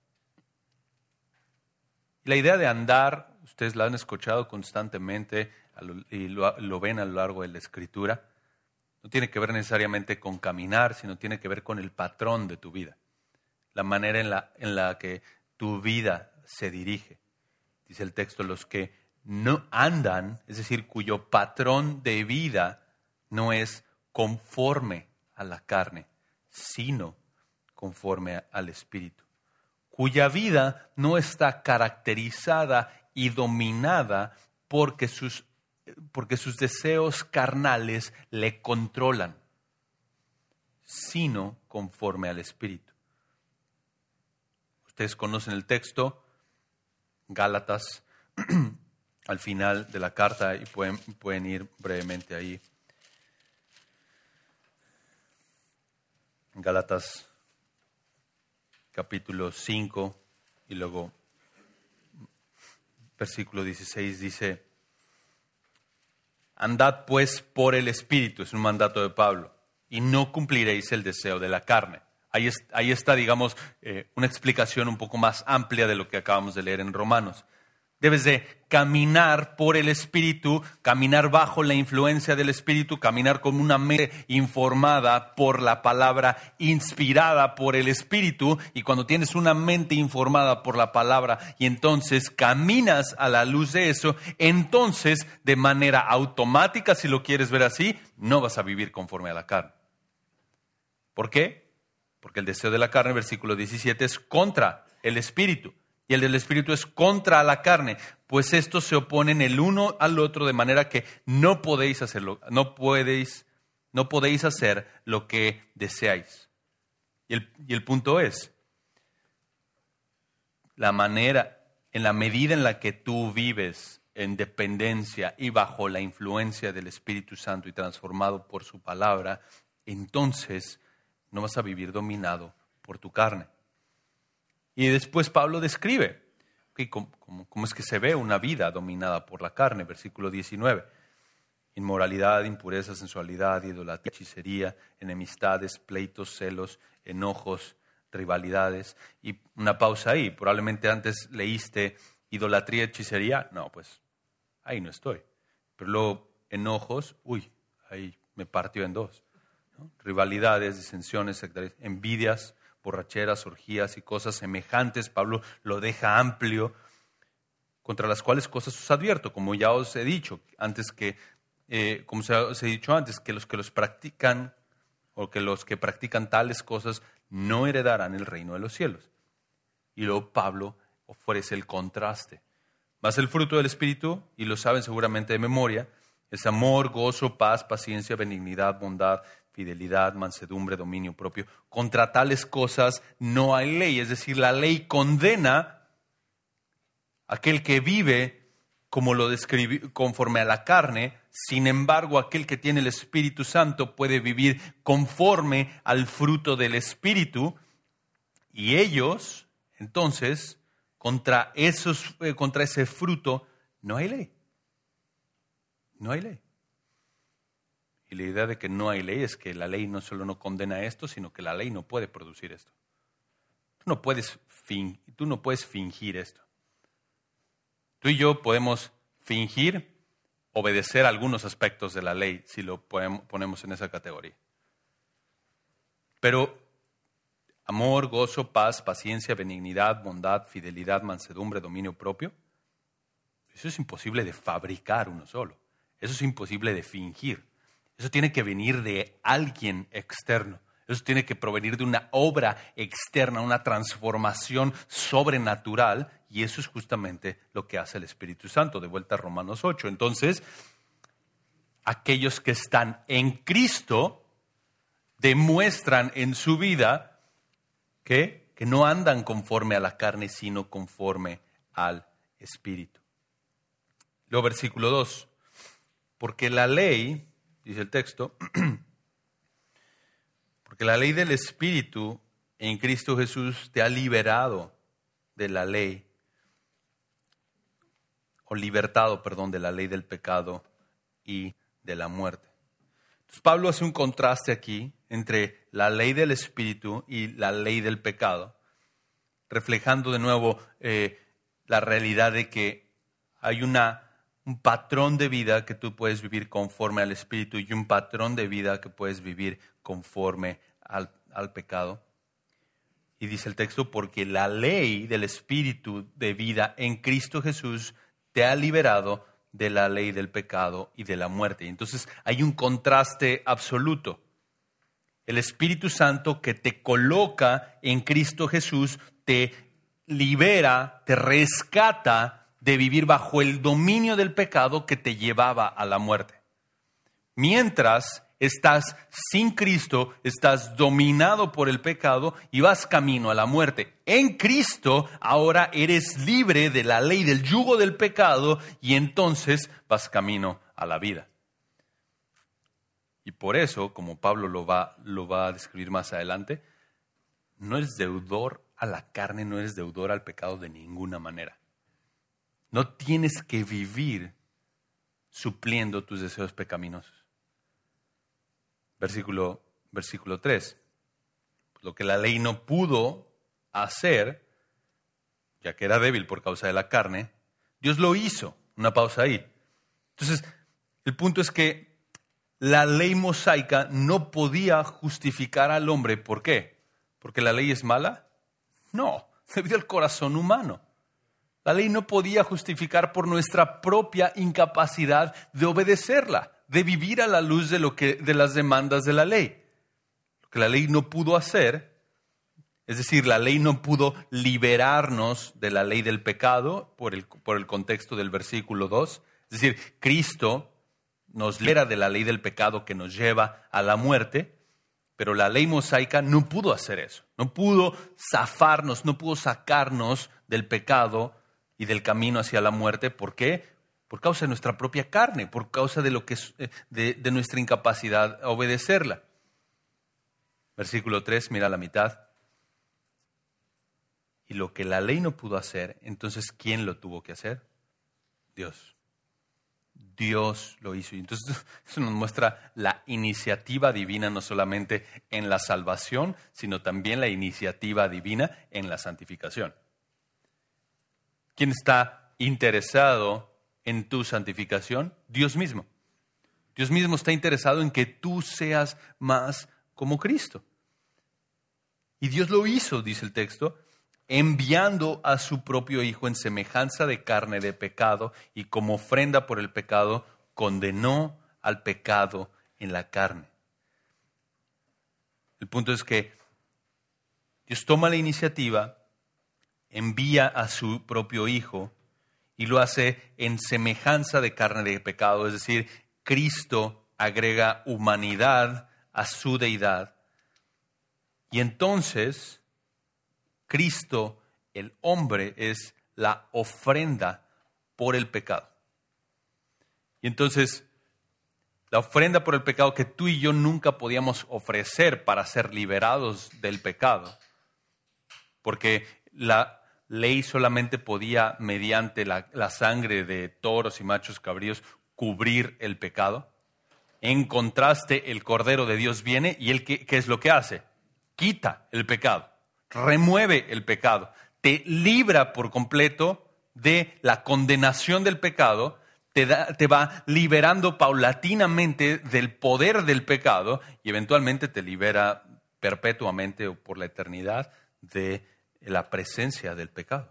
Y la idea de andar, ustedes la han escuchado constantemente y lo, lo ven a lo largo de la Escritura. No tiene que ver necesariamente con caminar, sino tiene que ver con el patrón de tu vida. La manera en la, en la que tu vida se dirige. Dice el texto, los que no andan, es decir, cuyo patrón de vida no es conforme a la carne, sino conforme al Espíritu. Cuya vida no está caracterizada y dominada porque sus porque sus deseos carnales le controlan, sino conforme al Espíritu. Ustedes conocen el texto, Gálatas, al final de la carta, y pueden, pueden ir brevemente ahí. Gálatas capítulo cinco y luego versículo dieciséis dice, andad pues por el Espíritu, es un mandato de Pablo, y no cumpliréis el deseo de la carne. Ahí, es, ahí está, digamos, eh, una explicación un poco más amplia de lo que acabamos de leer en Romanos. Debes de caminar por el Espíritu, caminar bajo la influencia del Espíritu, caminar con una mente informada por la palabra, inspirada por el Espíritu. Y cuando tienes una mente informada por la palabra y entonces caminas a la luz de eso, entonces de manera automática, si lo quieres ver así, no vas a vivir conforme a la carne. ¿Por qué? Porque el deseo de la carne, versículo diecisiete, es contra el Espíritu. Y el del Espíritu es contra la carne, pues estos se oponen el uno al otro de manera que no podéis hacerlo, no podéis, no podéis hacer lo que deseáis. Y el, y el punto es, la manera, en la medida en la que tú vives en dependencia y bajo la influencia del Espíritu Santo y transformado por su palabra, entonces no vas a vivir dominado por tu carne. Y después Pablo describe okay, cómo, cómo, cómo es que se ve una vida dominada por la carne, versículo diecinueve. Inmoralidad, impureza, sensualidad, idolatría, hechicería, enemistades, pleitos, celos, enojos, rivalidades. Y una pausa ahí. Probablemente antes leíste idolatría, hechicería. No, pues ahí no estoy. Pero luego enojos, uy, ahí me partió en dos. ¿No? Rivalidades, disensiones, envidias, borracheras, orgías y cosas semejantes. Pablo lo deja amplio, contra las cuales cosas os advierto, como ya os he dicho antes que, eh, como os he dicho antes, que los que los practican o que los que practican tales cosas no heredarán el reino de los cielos. Y luego Pablo ofrece el contraste. Mas el fruto del Espíritu, y lo saben seguramente de memoria, es amor, gozo, paz, paciencia, benignidad, bondad, fidelidad, mansedumbre, dominio propio. Contra tales cosas no hay ley. Es decir, la ley condena a aquel que vive como lo describí, conforme a la carne. Sin embargo, aquel que tiene el Espíritu Santo puede vivir conforme al fruto del Espíritu. Y ellos, entonces, contra, esos, eh, contra ese fruto no hay ley. No hay ley. Y la idea de que no hay ley es que la ley no solo no condena esto, sino que la ley no puede producir esto. Tú no puedes, fin, tú no puedes fingir esto. Tú y yo podemos fingir obedecer algunos aspectos de la ley si lo ponemos en esa categoría. Pero amor, gozo, paz, paciencia, benignidad, bondad, fidelidad, mansedumbre, dominio propio, eso es imposible de fabricar uno solo. Eso es imposible de fingir. Eso tiene que venir de alguien externo. Eso tiene que provenir de una obra externa, una transformación sobrenatural. Y eso es justamente lo que hace el Espíritu Santo. De vuelta a Romanos ocho. Entonces, aquellos que están en Cristo demuestran en su vida que, que no andan conforme a la carne, sino conforme al Espíritu. Luego versículo dos. Porque la ley, dice el texto, porque la ley del Espíritu en Cristo Jesús te ha liberado de la ley, o libertado, perdón, de la ley del pecado y de la muerte. Entonces Pablo hace un contraste aquí entre la ley del Espíritu y la ley del pecado, reflejando de nuevo eh, la realidad de que hay una un patrón de vida que tú puedes vivir conforme al Espíritu y un patrón de vida que puedes vivir conforme al, al pecado. Y dice el texto, porque la ley del Espíritu de vida en Cristo Jesús te ha liberado de la ley del pecado y de la muerte. Y entonces hay un contraste absoluto. El Espíritu Santo que te coloca en Cristo Jesús te libera, te rescata de vivir bajo el dominio del pecado que te llevaba a la muerte. Mientras estás sin Cristo, estás dominado por el pecado y vas camino a la muerte. En Cristo ahora eres libre de la ley del yugo del pecado y entonces vas camino a la vida. Y por eso, como Pablo lo va, lo va a describir más adelante, no eres deudor a la carne, no eres deudor al pecado de ninguna manera. No tienes que vivir supliendo tus deseos pecaminosos. Versículo, versículo tres. Lo que la ley no pudo hacer, ya que era débil por causa de la carne, Dios lo hizo. Una pausa ahí. Entonces, el punto es que la ley mosaica no podía justificar al hombre. ¿Por qué? ¿Porque la ley es mala? No, debido al corazón humano. La ley no podía justificar por nuestra propia incapacidad de obedecerla, de vivir a la luz de, lo que, de las demandas de la ley. Lo que la ley no pudo hacer, es decir, la ley no pudo liberarnos de la ley del pecado por el, por el contexto del versículo dos. Es decir, Cristo nos libera de la ley del pecado que nos lleva a la muerte, pero la ley mosaica no pudo hacer eso. No pudo zafarnos, no pudo sacarnos del pecado y del camino hacia la muerte. ¿Por qué? Por causa de nuestra propia carne, por causa de, lo que, de, de nuestra incapacidad a obedecerla. Versículo tres, mira la mitad. Y lo que la ley no pudo hacer, entonces, ¿quién lo tuvo que hacer? Dios. Dios lo hizo. Y entonces eso nos muestra la iniciativa divina no solamente en la salvación, sino también la iniciativa divina en la santificación. ¿Quién está interesado en tu santificación? Dios mismo. Dios mismo está interesado en que tú seas más como Cristo. Y Dios lo hizo, dice el texto, enviando a su propio Hijo en semejanza de carne de pecado, y como ofrenda por el pecado, condenó al pecado en la carne. El punto es que Dios toma la iniciativa, envía a su propio Hijo y lo hace en semejanza de carne de pecado, es decir, Cristo agrega humanidad a su deidad. Y entonces, Cristo, el hombre, es la ofrenda por el pecado. Y entonces, la ofrenda por el pecado que tú y yo nunca podíamos ofrecer para ser liberados del pecado, porque la ley solamente podía, mediante la, la sangre de toros y machos cabríos, cubrir el pecado. En contraste, el Cordero de Dios viene y él, ¿qué, qué es lo que hace? Quita el pecado, remueve el pecado, te libra por completo de la condenación del pecado, te, da, te va liberando paulatinamente del poder del pecado y eventualmente te libera perpetuamente o por la eternidad de la presencia del pecado.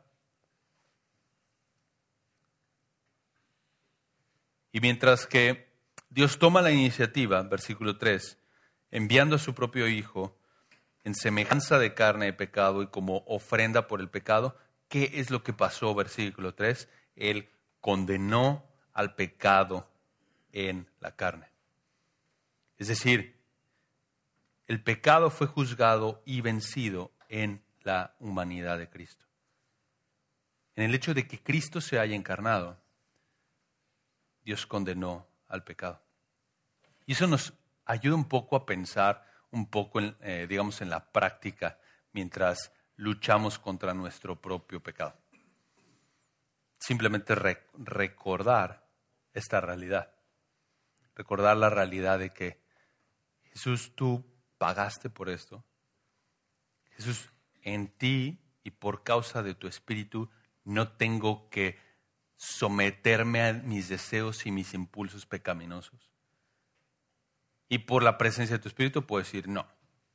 Y mientras que Dios toma la iniciativa, versículo tres, enviando a su propio Hijo en semejanza de carne de pecado y como ofrenda por el pecado, ¿qué es lo que pasó? Versículo tres, Él condenó al pecado en la carne. Es decir, el pecado fue juzgado y vencido en la humanidad de Cristo. En el hecho de que Cristo se haya encarnado, Dios condenó al pecado. Y eso nos ayuda un poco a pensar un poco, en, eh, digamos, en la práctica mientras luchamos contra nuestro propio pecado. Simplemente rec- recordar esta realidad. Recordar la realidad de que Jesús, tú pagaste por esto. Jesús, en ti y por causa de tu Espíritu no tengo que someterme a mis deseos y mis impulsos pecaminosos. Y por la presencia de tu Espíritu puedo decir no.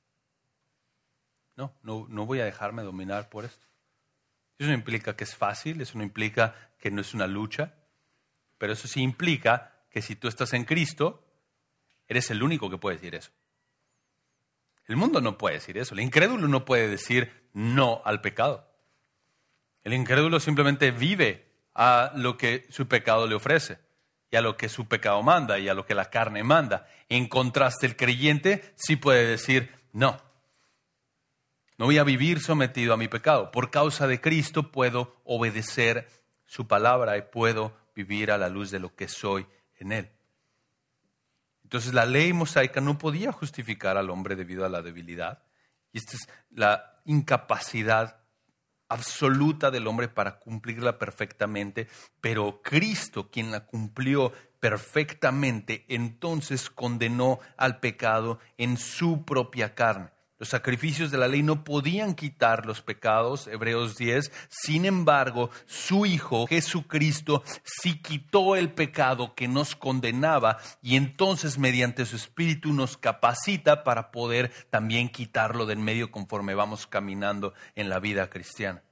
No, no, no voy a dejarme dominar por esto. Eso no implica que es fácil, eso no implica que no es una lucha, pero eso sí implica que si tú estás en Cristo, eres el único que puede decir eso. El mundo no puede decir eso. El incrédulo no puede decir no al pecado. El incrédulo simplemente vive a lo que su pecado le ofrece y a lo que su pecado manda y a lo que la carne manda. En contraste, el creyente sí puede decir no. No voy a vivir sometido a mi pecado. Por causa de Cristo puedo obedecer su palabra y puedo vivir a la luz de lo que soy en Él. Entonces la ley mosaica no podía justificar al hombre debido a la debilidad. Y esta es la incapacidad absoluta del hombre para cumplirla perfectamente. Pero Cristo, quien la cumplió perfectamente, entonces condenó al pecado en su propia carne. Los sacrificios de la ley no podían quitar los pecados, Hebreos diez. Sin embargo, su Hijo Jesucristo sí quitó el pecado que nos condenaba y entonces mediante su Espíritu nos capacita para poder también quitarlo del medio conforme vamos caminando en la vida cristiana.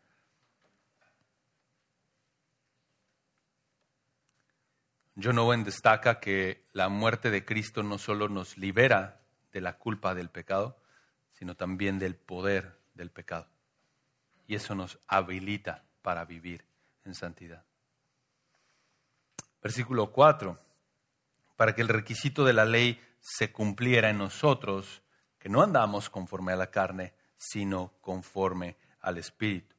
John Owen destaca que la muerte de Cristo no solo nos libera de la culpa del pecado, sino también del poder del pecado. Y eso nos habilita para vivir en santidad. Versículo cuatro. Para que el requisito de la ley se cumpliera en nosotros, que no andamos conforme a la carne, sino conforme al Espíritu.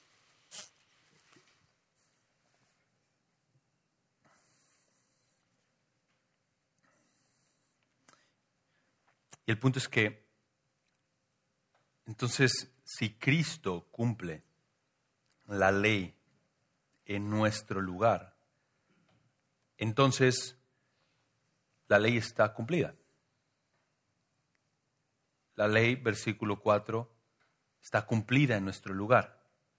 Y el punto es que entonces, si Cristo cumple la ley en nuestro lugar, entonces la ley está cumplida. La ley, versículo cuatro, está cumplida en nuestro lugar.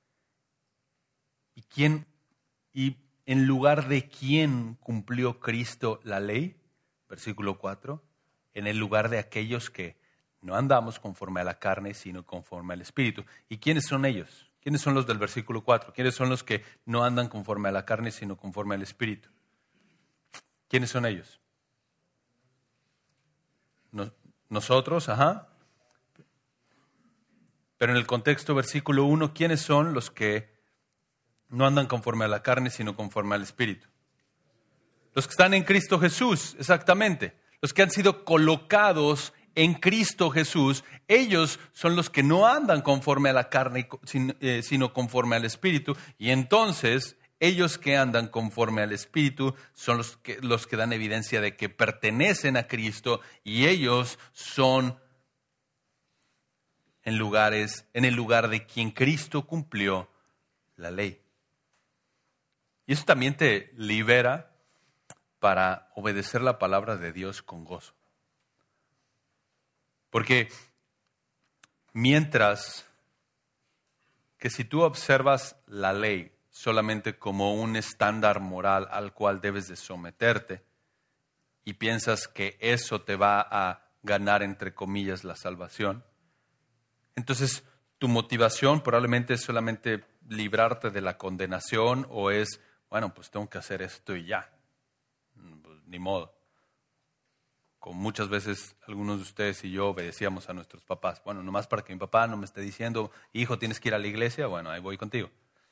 ¿Y quién, y en lugar de quién cumplió Cristo la ley? Versículo cuatro, en el lugar de aquellos que no andamos conforme a la carne, sino conforme al Espíritu. ¿Y quiénes son ellos? ¿Quiénes son los del versículo cuatro? ¿Quiénes son los que no andan conforme a la carne, sino conforme al Espíritu? ¿Quiénes son ellos? Nos, nosotros, ajá. Pero en el contexto versículo uno, ¿quiénes son los que no andan conforme a la carne, sino conforme al Espíritu? Los que están en Cristo Jesús, exactamente. Los que han sido colocados en Cristo Jesús, ellos son los que no andan conforme a la carne, sino conforme al Espíritu. Y entonces, ellos que andan conforme al Espíritu son los que, los que dan evidencia de que pertenecen a Cristo, y ellos son en lugares, en el lugar de quien Cristo cumplió la ley. Y eso también te libera para obedecer la palabra de Dios con gozo. Porque mientras que si tú observas la ley solamente como un estándar moral al cual debes de someterte y piensas que eso te va a ganar, entre comillas, la salvación, entonces tu motivación probablemente es solamente librarte de la condenación, o es, bueno, pues tengo que hacer esto y ya, pues, ni modo. Como muchas veces algunos de ustedes y yo obedecíamos a nuestros papás. Bueno, nomás para que mi papá no me esté diciendo, hijo, tienes que ir a la iglesia, bueno, ahí voy contigo.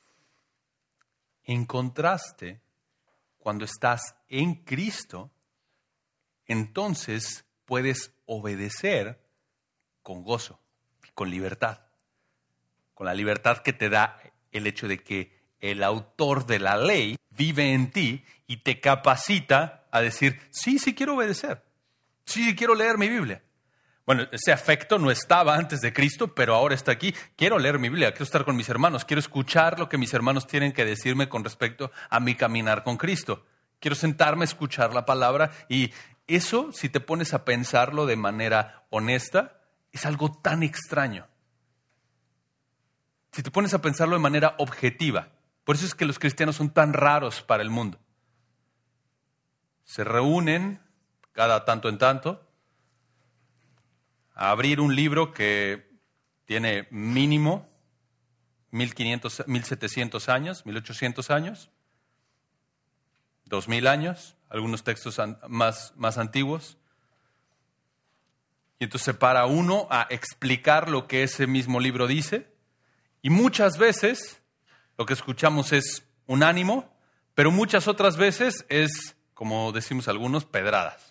En contraste, cuando estás en Cristo, entonces puedes obedecer con gozo, con libertad. Con la libertad que te da el hecho de que el autor de la ley vive en ti y te capacita a decir, sí, sí quiero obedecer. Sí, sí quiero leer mi Biblia. Bueno, ese afecto no estaba antes de Cristo, pero ahora está aquí. Quiero leer mi Biblia, quiero estar con mis hermanos, quiero escuchar lo que mis hermanos tienen que decirme con respecto a mi caminar con Cristo. Quiero sentarme a escuchar la palabra, y eso, si te pones a pensarlo de manera honesta, es algo tan extraño. Si te pones a pensarlo de manera objetiva, por eso es que los cristianos son tan raros para el mundo. Se reúnen cada tanto en tanto a abrir un libro que tiene mínimo mil quinientos, mil setecientos años, mil ochocientos años, dos mil años, algunos textos más, más antiguos. Y entonces se para uno a explicar lo que ese mismo libro dice. Y muchas veces lo que escuchamos es unánimo, pero muchas otras veces es, como decimos algunos, pedradas.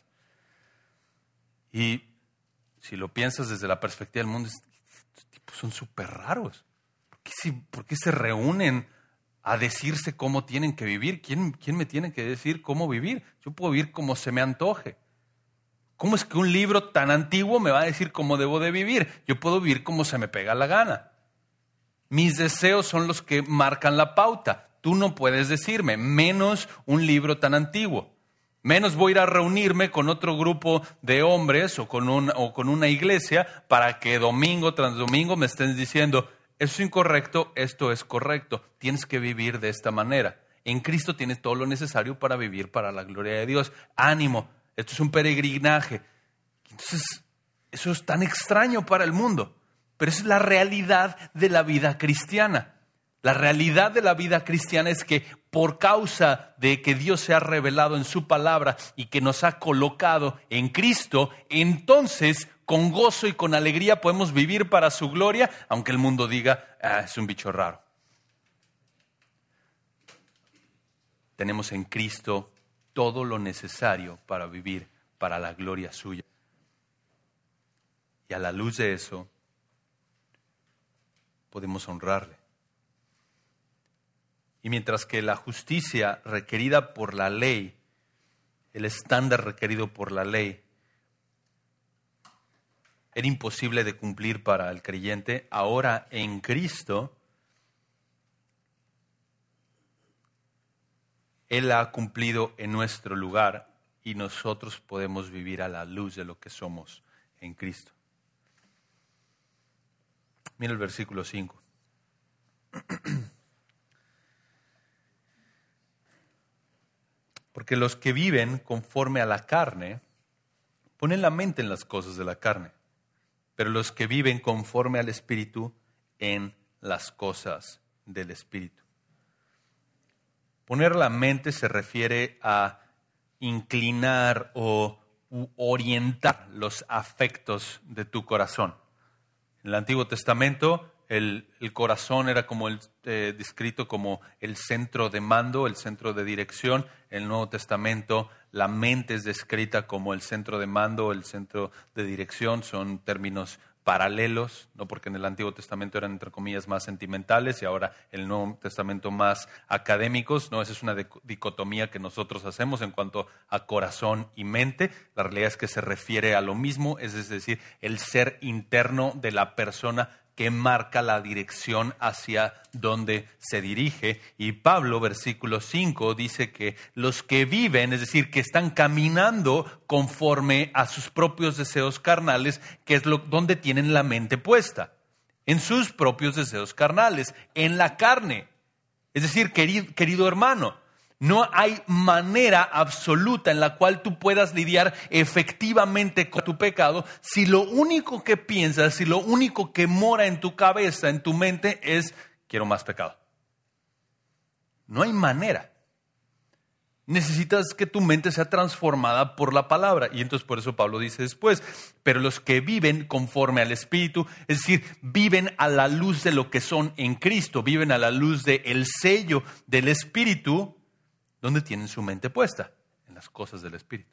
Y si lo piensas desde la perspectiva del mundo, estos tipos son súper raros. ¿Por qué, si, ¿Por qué se reúnen a decirse cómo tienen que vivir? ¿Quién, ¿Quién me tiene que decir cómo vivir? Yo puedo vivir como se me antoje. ¿Cómo es que un libro tan antiguo me va a decir cómo debo de vivir? Yo puedo vivir como se me pega la gana. Mis deseos son los que marcan la pauta. Tú no puedes decirme, menos un libro tan antiguo. Menos voy a ir a reunirme con otro grupo de hombres o con, un, o con una iglesia para que domingo tras domingo me estén diciendo, eso es incorrecto, esto es correcto. Tienes que vivir de esta manera. En Cristo tienes todo lo necesario para vivir para la gloria de Dios. Ánimo, esto es un peregrinaje. Entonces, eso es tan extraño para el mundo, pero esa es la realidad de la vida cristiana. La realidad de la vida cristiana es que por causa de que Dios se ha revelado en su palabra y que nos ha colocado en Cristo, entonces con gozo y con alegría podemos vivir para su gloria, aunque el mundo diga, ah, es un bicho raro. Tenemos en Cristo todo lo necesario para vivir para la gloria suya. Y a la luz de eso, podemos honrarle. Y mientras que la justicia requerida por la ley, el estándar requerido por la ley, era imposible de cumplir para el creyente, ahora en Cristo, Él ha cumplido en nuestro lugar y nosotros podemos vivir a la luz de lo que somos en Cristo. Mira el versículo cinco. Porque los que viven conforme a la carne ponen la mente en las cosas de la carne, pero los que viven conforme al Espíritu en las cosas del Espíritu. Poner la mente se refiere a inclinar o orientar los afectos de tu corazón. En el Antiguo Testamento, el, el corazón era como el, eh, descrito como el centro de mando, el centro de dirección. En el Nuevo Testamento, la mente es descrita como el centro de mando, el centro de dirección. Son términos paralelos, no porque en el Antiguo Testamento eran, entre comillas, más sentimentales y ahora en el Nuevo Testamento más académicos. No, esa es una dicotomía que nosotros hacemos en cuanto a corazón y mente. La realidad es que se refiere a lo mismo, es decir, el ser interno de la persona que marca la dirección hacia donde se dirige. Y Pablo, versículo cinco, dice que los que viven, es decir, que están caminando conforme a sus propios deseos carnales, que es lo, donde tienen la mente puesta, en sus propios deseos carnales, en la carne. Es decir, querido, querido hermano, no hay manera absoluta en la cual tú puedas lidiar efectivamente con tu pecado si lo único que piensas, si lo único que mora en tu cabeza, en tu mente es, quiero más pecado. No hay manera. Necesitas que tu mente sea transformada por la palabra. Y entonces por eso Pablo dice después, pero los que viven conforme al Espíritu, es decir, viven a la luz de lo que son en Cristo, viven a la luz del sello del Espíritu, ¿dónde tienen su mente puesta? En las cosas del Espíritu.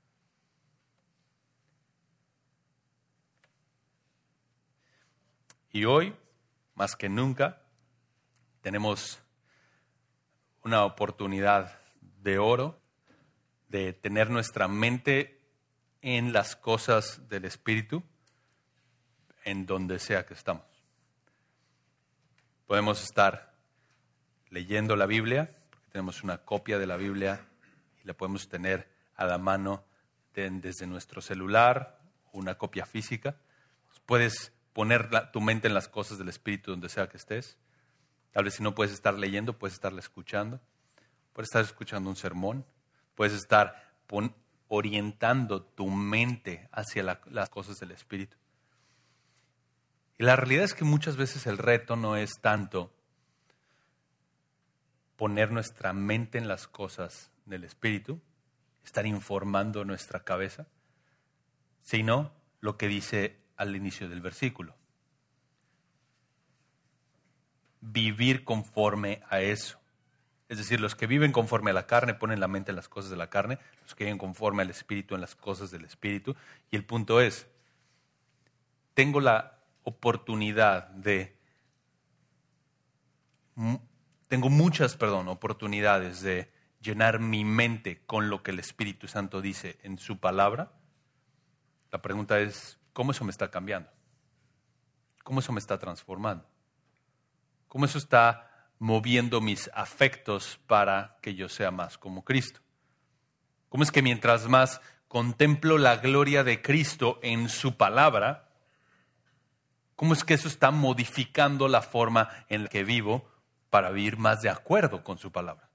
Y hoy, más que nunca, tenemos una oportunidad de oro de tener nuestra mente en las cosas del Espíritu, en donde sea que estamos. Podemos estar leyendo la Biblia, tenemos una copia de la Biblia y la podemos tener a la mano de, desde nuestro celular, una copia física. Puedes poner la, tu mente en las cosas del Espíritu donde sea que estés. Tal vez si no puedes estar leyendo, puedes estarla escuchando. Puedes estar escuchando un sermón. Puedes estar pon, orientando tu mente hacia la, las cosas del Espíritu. Y la realidad es que muchas veces el reto no es tanto poner nuestra mente en las cosas del Espíritu, estar informando nuestra cabeza, sino lo que dice al inicio del versículo. Vivir conforme a eso. Es decir, los que viven conforme a la carne ponen la mente en las cosas de la carne, los que viven conforme al Espíritu en las cosas del Espíritu. Y el punto es, tengo la oportunidad de... Tengo muchas, perdón, oportunidades de llenar mi mente con lo que el Espíritu Santo dice en su palabra. La pregunta es, ¿cómo eso me está cambiando? ¿Cómo eso me está transformando? ¿Cómo eso está moviendo mis afectos para que yo sea más como Cristo? ¿Cómo es que mientras más contemplo la gloria de Cristo en su palabra, cómo es que eso está modificando la forma en la que vivo para vivir más de acuerdo con su palabra?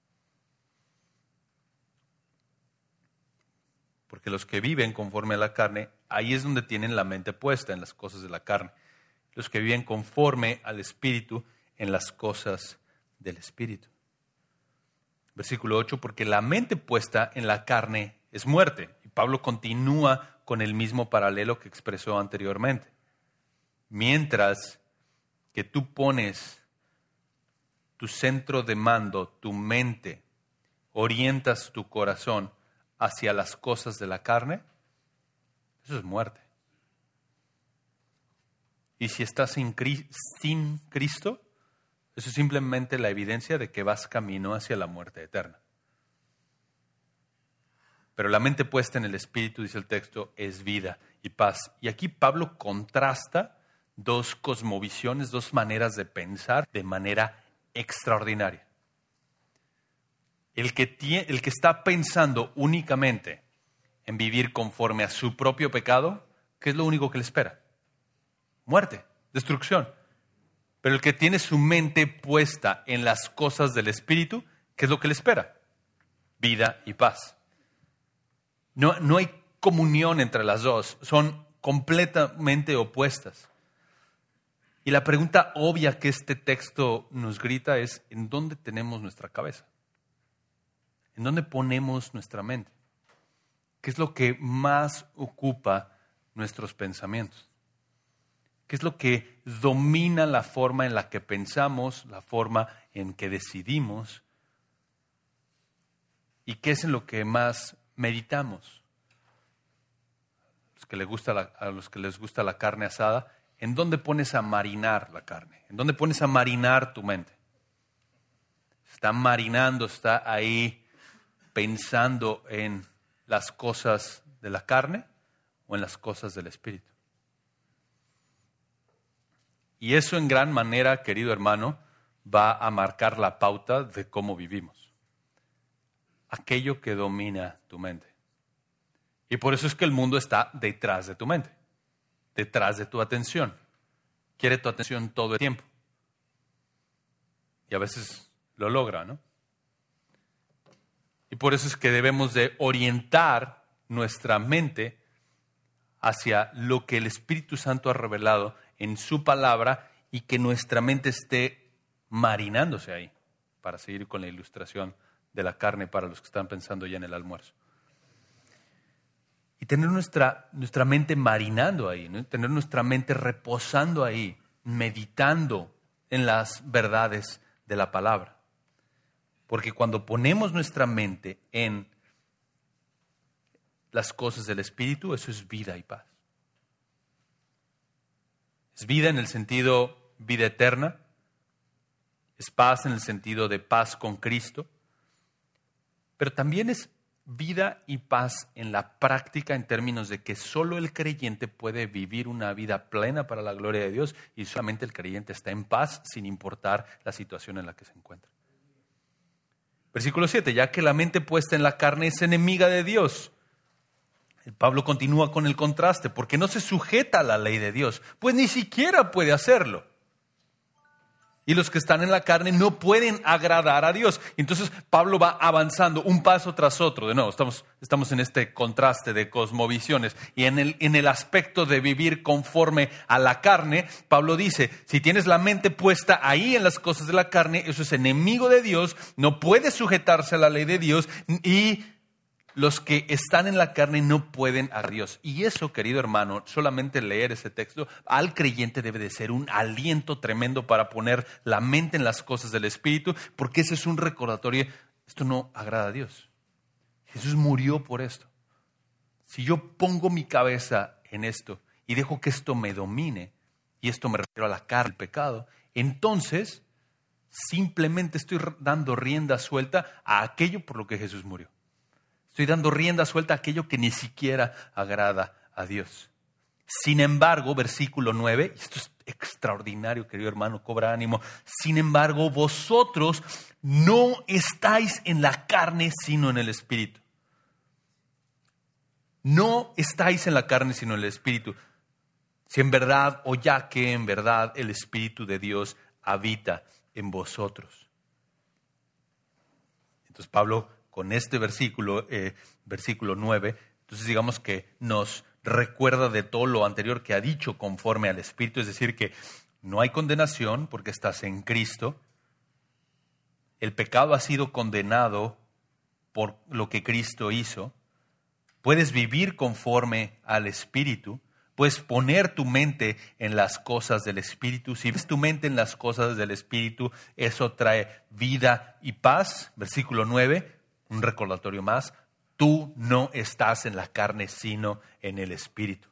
Porque los que viven conforme a la carne, ahí es donde tienen la mente puesta en las cosas de la carne. Los que viven conforme al Espíritu en las cosas del Espíritu. Versículo ocho, porque la mente puesta en la carne es muerte. Y Pablo continúa con el mismo paralelo que expresó anteriormente. Mientras que tú pones tu centro de mando, tu mente, orientas tu corazón hacia las cosas de la carne, eso es muerte. Y si estás sin, sin Cristo, eso es simplemente la evidencia de que vas camino hacia la muerte eterna. Pero la mente puesta en el Espíritu, dice el texto, es vida y paz. Y aquí Pablo contrasta dos cosmovisiones, dos maneras de pensar de manera extraordinaria. El que, tiene, el que está pensando únicamente en vivir conforme a su propio pecado, ¿qué es lo único que le espera? Muerte, destrucción. Pero el que tiene su mente puesta en las cosas del Espíritu, ¿qué es lo que le espera? Vida y paz. No, no hay comunión entre las dos, son completamente opuestas. Y la pregunta obvia que este texto nos grita es, ¿en dónde tenemos nuestra cabeza? ¿En dónde ponemos nuestra mente? ¿Qué es lo que más ocupa nuestros pensamientos? ¿Qué es lo que domina la forma en la que pensamos, la forma en que decidimos? ¿Y qué es en lo que más meditamos? Los que les gusta la, a los que les gusta la carne asada, ¿en dónde pones a marinar la carne? ¿En dónde pones a marinar tu mente? Está marinando, está ahí pensando en las cosas de la carne o en las cosas del Espíritu. Y eso en gran manera, querido hermano, va a marcar la pauta de cómo vivimos. Aquello que domina tu mente. Y por eso es que el mundo está detrás de tu mente, detrás de tu atención. Quiere tu atención todo el tiempo. Y a veces lo logra, ¿no? Y por eso es que debemos de orientar nuestra mente hacia lo que el Espíritu Santo ha revelado en su palabra y que nuestra mente esté marinándose ahí, para seguir con la ilustración de la carne para los que están pensando ya en el almuerzo. Y tener nuestra, nuestra mente marinando ahí, ¿no? Tener nuestra mente reposando ahí, meditando en las verdades de la palabra. Porque cuando ponemos nuestra mente en las cosas del Espíritu, eso es vida y paz. Es vida en el sentido vida eterna, es paz en el sentido de paz con Cristo, pero también es vida y paz en la práctica en términos de que solo el creyente puede vivir una vida plena para la gloria de Dios y solamente el creyente está en paz sin importar la situación en la que se encuentra. Versículo siete, ya que la mente puesta en la carne es enemiga de Dios. El Pablo continúa con el contraste, porque no se sujeta a la ley de Dios, pues ni siquiera puede hacerlo. Y los que están en la carne no pueden agradar a Dios. Entonces Pablo va avanzando un paso tras otro. De nuevo, estamos, estamos en este contraste de cosmovisiones. Y en el, en el aspecto de vivir conforme a la carne, Pablo dice, si tienes la mente puesta ahí en las cosas de la carne, eso es enemigo de Dios, no puede sujetarse a la ley de Dios y los que están en la carne no pueden a Dios. Y eso, querido hermano, solamente leer ese texto, al creyente debe de ser un aliento tremendo para poner la mente en las cosas del Espíritu, porque ese es un recordatorio. Esto no agrada a Dios. Jesús murió por esto. Si yo pongo mi cabeza en esto y dejo que esto me domine, y esto me refiero a la carne, el pecado, entonces simplemente estoy dando rienda suelta a aquello por lo que Jesús murió. Estoy dando rienda suelta a aquello que ni siquiera agrada a Dios. Sin embargo, versículo nueve, y esto es extraordinario, querido hermano, cobra ánimo. Sin embargo, vosotros no estáis en la carne, sino en el Espíritu. No estáis en la carne, sino en el Espíritu. Si en verdad, o ya que en verdad el Espíritu de Dios habita en vosotros. Entonces Pablo, con este versículo, eh, versículo nueve, entonces digamos que nos recuerda de todo lo anterior que ha dicho conforme al Espíritu, es decir, que no hay condenación porque estás en Cristo. El pecado ha sido condenado por lo que Cristo hizo. Puedes vivir conforme al Espíritu. Puedes poner tu mente en las cosas del Espíritu. Si ves tu mente en las cosas del Espíritu, eso trae vida y paz. Versículo nueve. Un recordatorio más, tú no estás en la carne, sino en el Espíritu.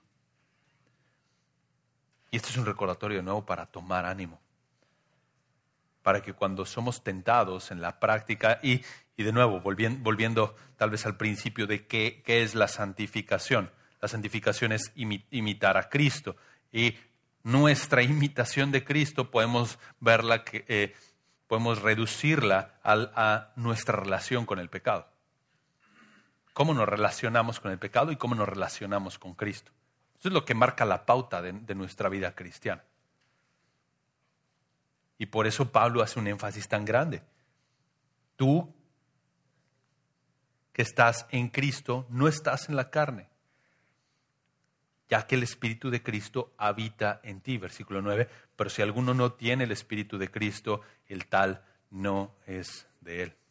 Y este es un recordatorio de nuevo para tomar ánimo. Para que cuando somos tentados en la práctica, y, y de nuevo, volviendo, volviendo tal vez al principio de qué, qué es la santificación. La santificación es imi, imitar a Cristo. Y nuestra imitación de Cristo podemos verla que... Eh, podemos reducirla a, a nuestra relación con el pecado. Cómo nos relacionamos con el pecado y cómo nos relacionamos con Cristo. Eso es lo que marca la pauta de, de nuestra vida cristiana. Y por eso Pablo hace un énfasis tan grande. Tú que estás en Cristo, no estás en la carne, ya que el Espíritu de Cristo habita en ti. Versículo nueve, pero si alguno no tiene el Espíritu de Cristo, el tal no es de él.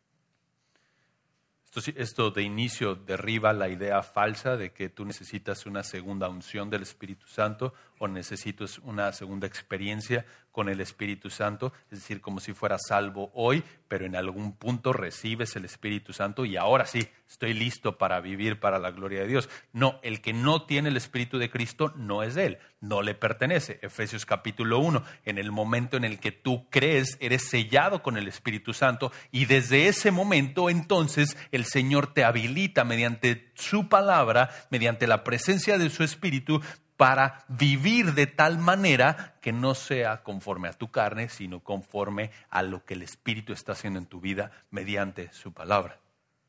Esto, esto de inicio derriba la idea falsa de que tú necesitas una segunda unción del Espíritu Santo o necesitas una segunda experiencia con el Espíritu Santo, es decir, como si fueras salvo hoy, pero en algún punto recibes el Espíritu Santo y ahora sí, estoy listo para vivir para la gloria de Dios. No, el que no tiene el Espíritu de Cristo no es de él, no le pertenece. Efesios capítulo uno, en el momento en el que tú crees, eres sellado con el Espíritu Santo y desde ese momento entonces el Señor te habilita mediante su palabra, mediante la presencia de su Espíritu, para vivir de tal manera que no sea conforme a tu carne, sino conforme a lo que el Espíritu está haciendo en tu vida mediante su palabra.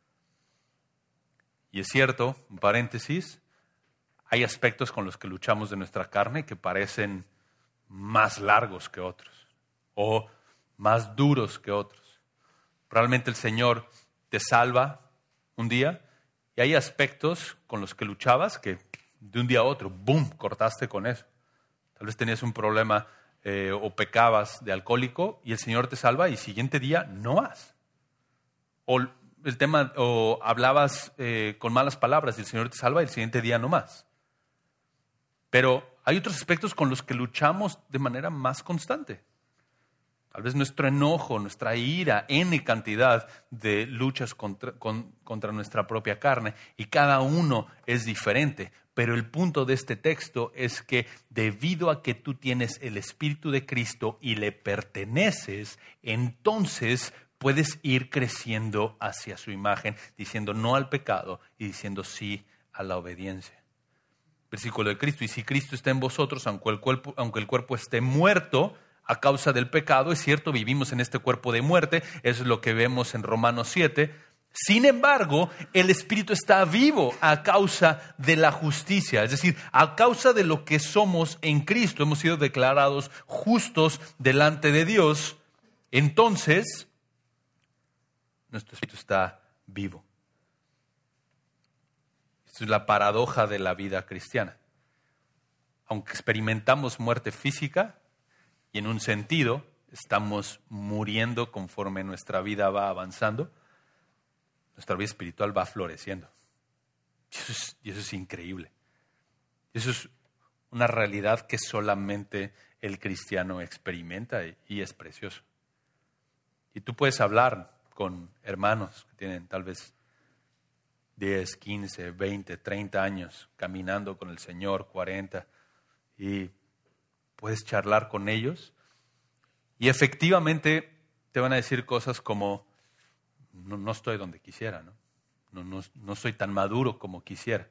Y es cierto, un paréntesis, hay aspectos con los que luchamos de nuestra carne que parecen más largos que otros o más duros que otros. Realmente el Señor te salva un día y hay aspectos con los que luchabas que de un día a otro, ¡boom!, cortaste con eso. Tal vez tenías un problema eh, o pecabas de alcohólico y el Señor te salva y el siguiente día no más. O el tema, o hablabas eh, con malas palabras y el Señor te salva y el siguiente día no más. Pero hay otros aspectos con los que luchamos de manera más constante. Tal vez nuestro enojo, nuestra ira, N cantidad de luchas contra, con, contra nuestra propia carne y cada uno es diferente. Pero el punto de este texto es que debido a que tú tienes el Espíritu de Cristo y le perteneces, entonces puedes ir creciendo hacia su imagen, diciendo no al pecado y diciendo sí a la obediencia. Versículo de Cristo, y si Cristo está en vosotros, aunque el cuerpo, aunque el cuerpo esté muerto a causa del pecado, es cierto, vivimos en este cuerpo de muerte, eso es lo que vemos en Romanos siete. Sin embargo, el Espíritu está vivo a causa de la justicia, es decir, a causa de lo que somos en Cristo, hemos sido declarados justos delante de Dios, entonces nuestro Espíritu está vivo. Esta es la paradoja de la vida cristiana. Aunque experimentamos muerte física, y en un sentido estamos muriendo conforme nuestra vida va avanzando, nuestra vida espiritual va floreciendo. Y eso es, y eso es increíble. Eso es una realidad que solamente el cristiano experimenta y, y es precioso. Y tú puedes hablar con hermanos que tienen tal vez diez, quince, veinte, treinta años caminando con el Señor, cuarenta, y puedes charlar con ellos y efectivamente te van a decir cosas como no, no estoy donde quisiera, ¿no? No, no, no soy tan maduro como quisiera.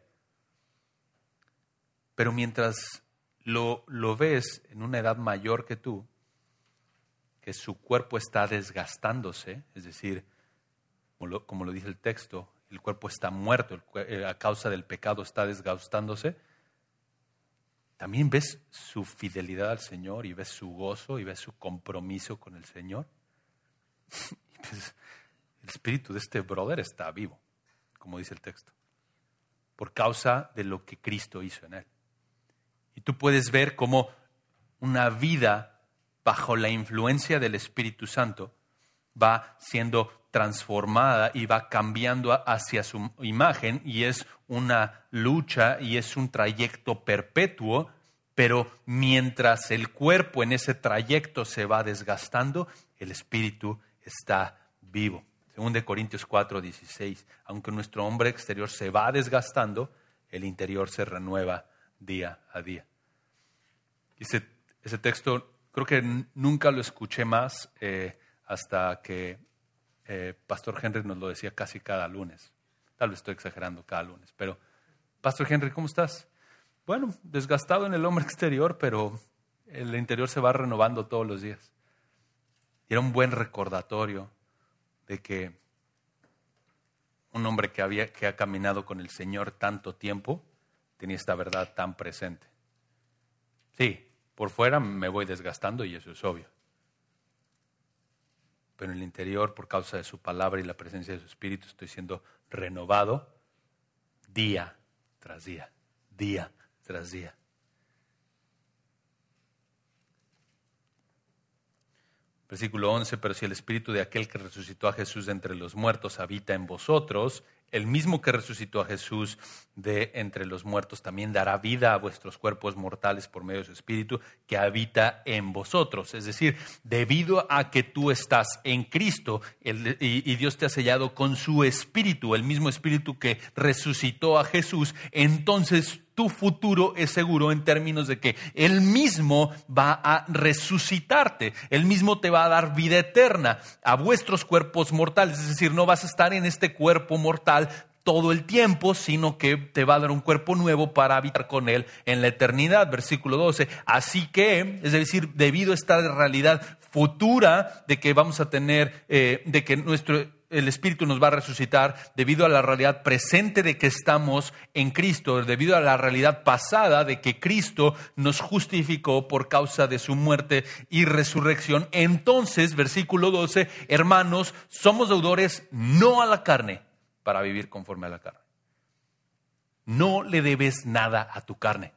Pero mientras lo, lo ves en una edad mayor que tú, que su cuerpo está desgastándose, es decir, como lo, como lo dice el texto, el cuerpo está muerto, el, a causa del pecado está desgastándose, también ves su fidelidad al Señor y ves su gozo y ves su compromiso con el Señor. Y pues, el espíritu de este brother está vivo, como dice el texto, por causa de lo que Cristo hizo en él. Y tú puedes ver cómo una vida bajo la influencia del Espíritu Santo va siendo transformada y va cambiando hacia su imagen, y es una lucha y es un trayecto perpetuo, pero mientras el cuerpo en ese trayecto se va desgastando, el espíritu está vivo. Según de Corintios cuatro dieciséis, aunque nuestro hombre exterior se va desgastando, el interior se renueva día a día. Ese, ese texto creo que nunca lo escuché más eh, hasta que eh, Pastor Henry nos lo decía casi cada lunes. Tal vez estoy exagerando cada lunes, pero Pastor Henry, ¿cómo estás? Bueno, desgastado en el hombre exterior, pero el interior se va renovando todos los días. Y era un buen recordatorio de que un hombre que, había, que ha caminado con el Señor tanto tiempo tenía esta verdad tan presente. Sí, por fuera me voy desgastando y eso es obvio. Pero en el interior, por causa de su palabra y la presencia de su Espíritu, estoy siendo renovado día tras día, día tras día. Versículo once, pero si el Espíritu de aquel que resucitó a Jesús de entre los muertos habita en vosotros, el mismo que resucitó a Jesús de entre los muertos también dará vida a vuestros cuerpos mortales por medio de su Espíritu que habita en vosotros. Es decir, debido a que tú estás en Cristo el, y, y Dios te ha sellado con su Espíritu, el mismo Espíritu que resucitó a Jesús, entonces tu futuro es seguro en términos de que Él mismo va a resucitarte. Él mismo te va a dar vida eterna a vuestros cuerpos mortales. Es decir, no vas a estar en este cuerpo mortal todo el tiempo, sino que te va a dar un cuerpo nuevo para habitar con Él en la eternidad. Versículo doce. Así que, es decir, debido a esta realidad futura de que vamos a tener, eh, de que nuestro... el Espíritu nos va a resucitar, debido a la realidad presente de que estamos en Cristo, debido a la realidad pasada de que Cristo nos justificó por causa de su muerte y resurrección. Entonces, versículo doce, hermanos, somos deudores no a la carne para vivir conforme a la carne. No le debes nada a tu carne.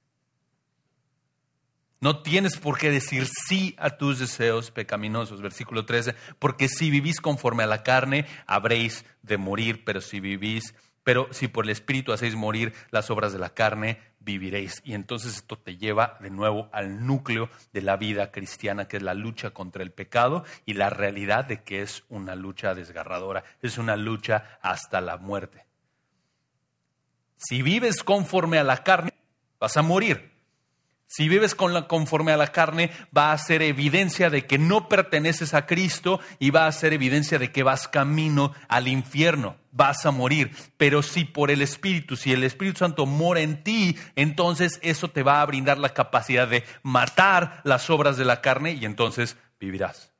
No tienes por qué decir sí a tus deseos pecaminosos. Versículo trece, porque si vivís conforme a la carne, habréis de morir, pero si vivís, pero si por el Espíritu hacéis morir las obras de la carne, viviréis. Y entonces esto te lleva de nuevo al núcleo de la vida cristiana, que es la lucha contra el pecado y la realidad de que es una lucha desgarradora, es una lucha hasta la muerte. Si vives conforme a la carne, vas a morir. Si vives con la, conforme a la carne, va a ser evidencia de que no perteneces a Cristo y va a ser evidencia de que vas camino al infierno, vas a morir. Pero si por el Espíritu, si el Espíritu Santo mora en ti, entonces eso te va a brindar la capacidad de matar las obras de la carne y entonces vivirás.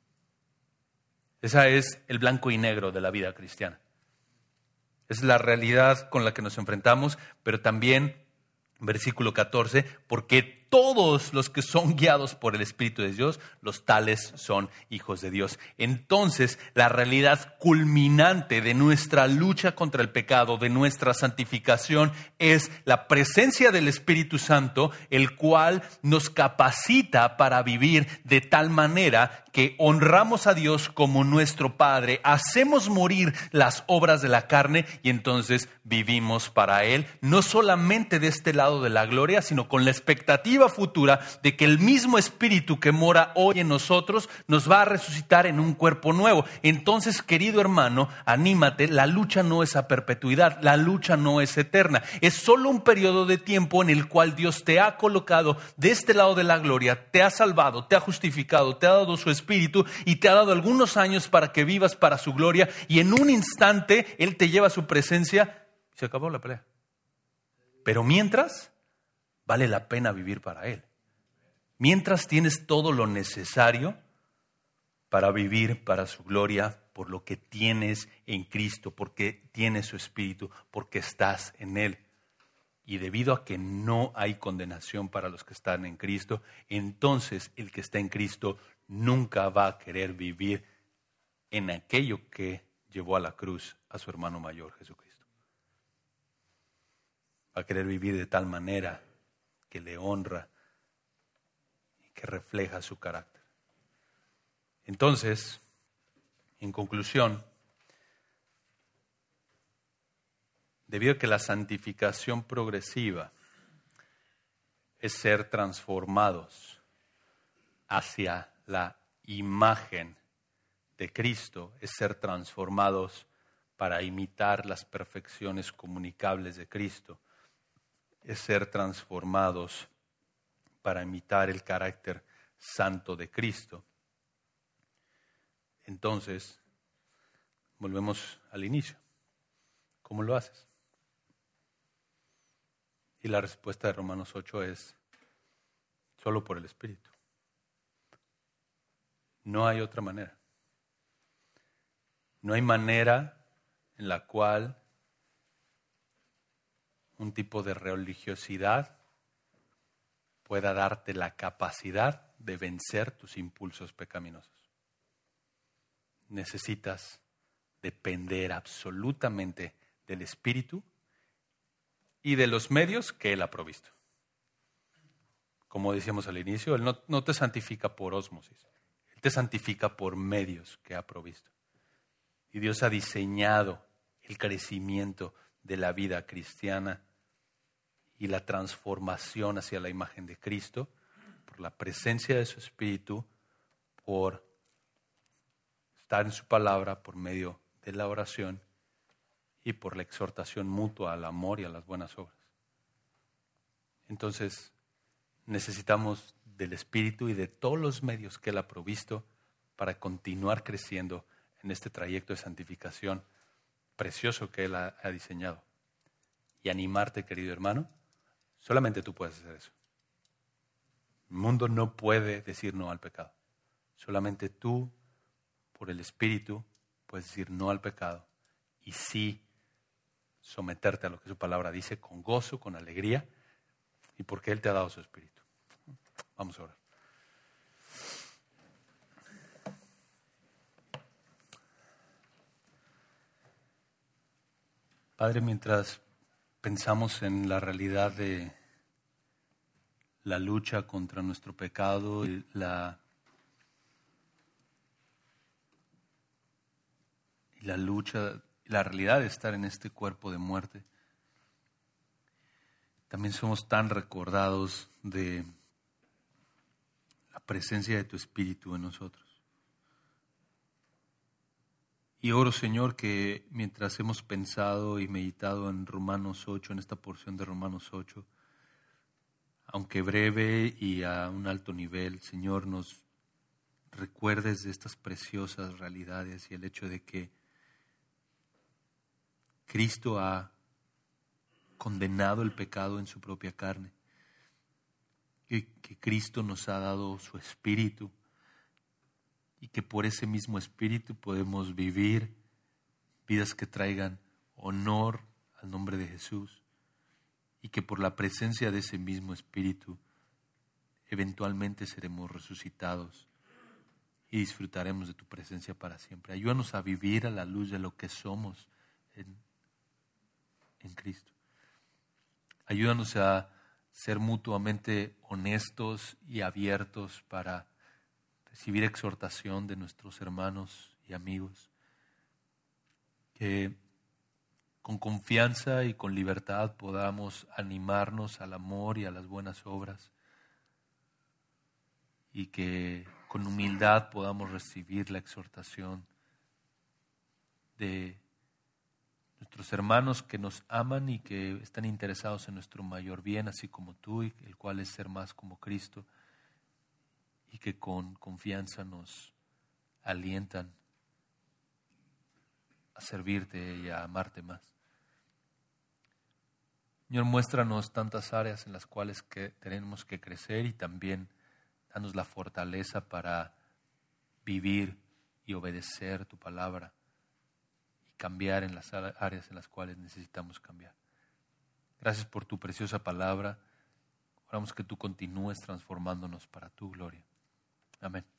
Esa es el blanco y negro de la vida cristiana. Es la realidad con la que nos enfrentamos, pero también... Versículo catorce, porque todos los que son guiados por el Espíritu de Dios, los tales son hijos de Dios. Entonces, la realidad culminante de nuestra lucha contra el pecado, de nuestra santificación, es la presencia del Espíritu Santo, el cual nos capacita para vivir de tal manera que honramos a Dios como nuestro Padre, hacemos morir las obras de la carne y entonces vivimos para Él, no solamente de este lado de la gloria, sino con la expectativa futura de que el mismo Espíritu que mora hoy en nosotros nos va a resucitar en un cuerpo nuevo. Entonces, querido hermano, anímate, la lucha no es a perpetuidad, la lucha no es eterna, es solo un periodo de tiempo en el cual Dios te ha colocado de este lado de la gloria, te ha salvado, te ha justificado, te ha dado su Espíritu y te ha dado algunos años para que vivas para su gloria y en un instante Él te lleva a su presencia y se acabó la pelea. Pero mientras, vale la pena vivir para Él. Mientras tienes todo lo necesario para vivir para su gloria, por lo que tienes en Cristo, porque tienes su Espíritu, porque estás en Él. Y debido a que no hay condenación para los que están en Cristo, entonces el que está en Cristo nunca va a querer vivir en aquello que llevó a la cruz a su hermano mayor, Jesucristo. Va a querer vivir de tal manera que le honra y que refleja su carácter. Entonces, en conclusión, debido a que la santificación progresiva es ser transformados hacia la imagen de Cristo, es ser transformados para imitar las perfecciones comunicables de Cristo, es ser transformados para imitar el carácter santo de Cristo. Entonces, volvemos al inicio. ¿Cómo lo haces? Y la respuesta de Romanos ocho es solo por el Espíritu. No hay otra manera. No hay manera en la cual un tipo de religiosidad pueda darte la capacidad de vencer tus impulsos pecaminosos. Necesitas depender absolutamente del Espíritu y de los medios que Él ha provisto. Como decíamos al inicio, Él no, no te santifica por ósmosis, Él te santifica por medios que ha provisto. Y Dios ha diseñado el crecimiento de la vida cristiana y la transformación hacia la imagen de Cristo por la presencia de su Espíritu, por estar en su palabra, por medio de la oración y por la exhortación mutua al amor y a las buenas obras. Entonces, necesitamos del Espíritu y de todos los medios que Él ha provisto para continuar creciendo en este trayecto de santificación precioso que Él ha, ha diseñado. Y animarte, querido hermano, solamente tú puedes hacer eso. El mundo no puede decir no al pecado. Solamente tú, por el Espíritu, puedes decir no al pecado y sí someterte a lo que su palabra dice con gozo, con alegría y porque Él te ha dado su Espíritu. Vamos a orar. Padre, mientras pensamos en la realidad de la lucha contra nuestro pecado y la, y la lucha, la realidad de estar en este cuerpo de muerte, también somos tan recordados de la presencia de tu Espíritu en nosotros. Y oro, Señor, que mientras hemos pensado y meditado en Romanos ocho, en esta porción de Romanos ocho, aunque breve y a un alto nivel, Señor, nos recuerdes de estas preciosas realidades y el hecho de que Cristo ha condenado el pecado en su propia carne, que, que Cristo nos ha dado su Espíritu y que por ese mismo Espíritu podemos vivir vidas que traigan honor al nombre de Jesús y que por la presencia de ese mismo Espíritu eventualmente seremos resucitados y disfrutaremos de tu presencia para siempre. Ayúdanos a vivir a la luz de lo que somos en, en Cristo. Ayúdanos a ser mutuamente honestos y abiertos para recibir exhortación de nuestros hermanos y amigos. Que con confianza y con libertad podamos animarnos al amor y a las buenas obras. Y que con humildad podamos recibir la exhortación de nuestros hermanos que nos aman y que están interesados en nuestro mayor bien, así como tú, y el cual es ser más como Cristo, y que con confianza nos alientan a servirte y a amarte más. Señor, muéstranos tantas áreas en las cuales que tenemos que crecer y también danos la fortaleza para vivir y obedecer tu palabra y cambiar en las áreas en las cuales necesitamos cambiar. Gracias por tu preciosa palabra. Oramos que tú continúes transformándonos para tu gloria. Amén.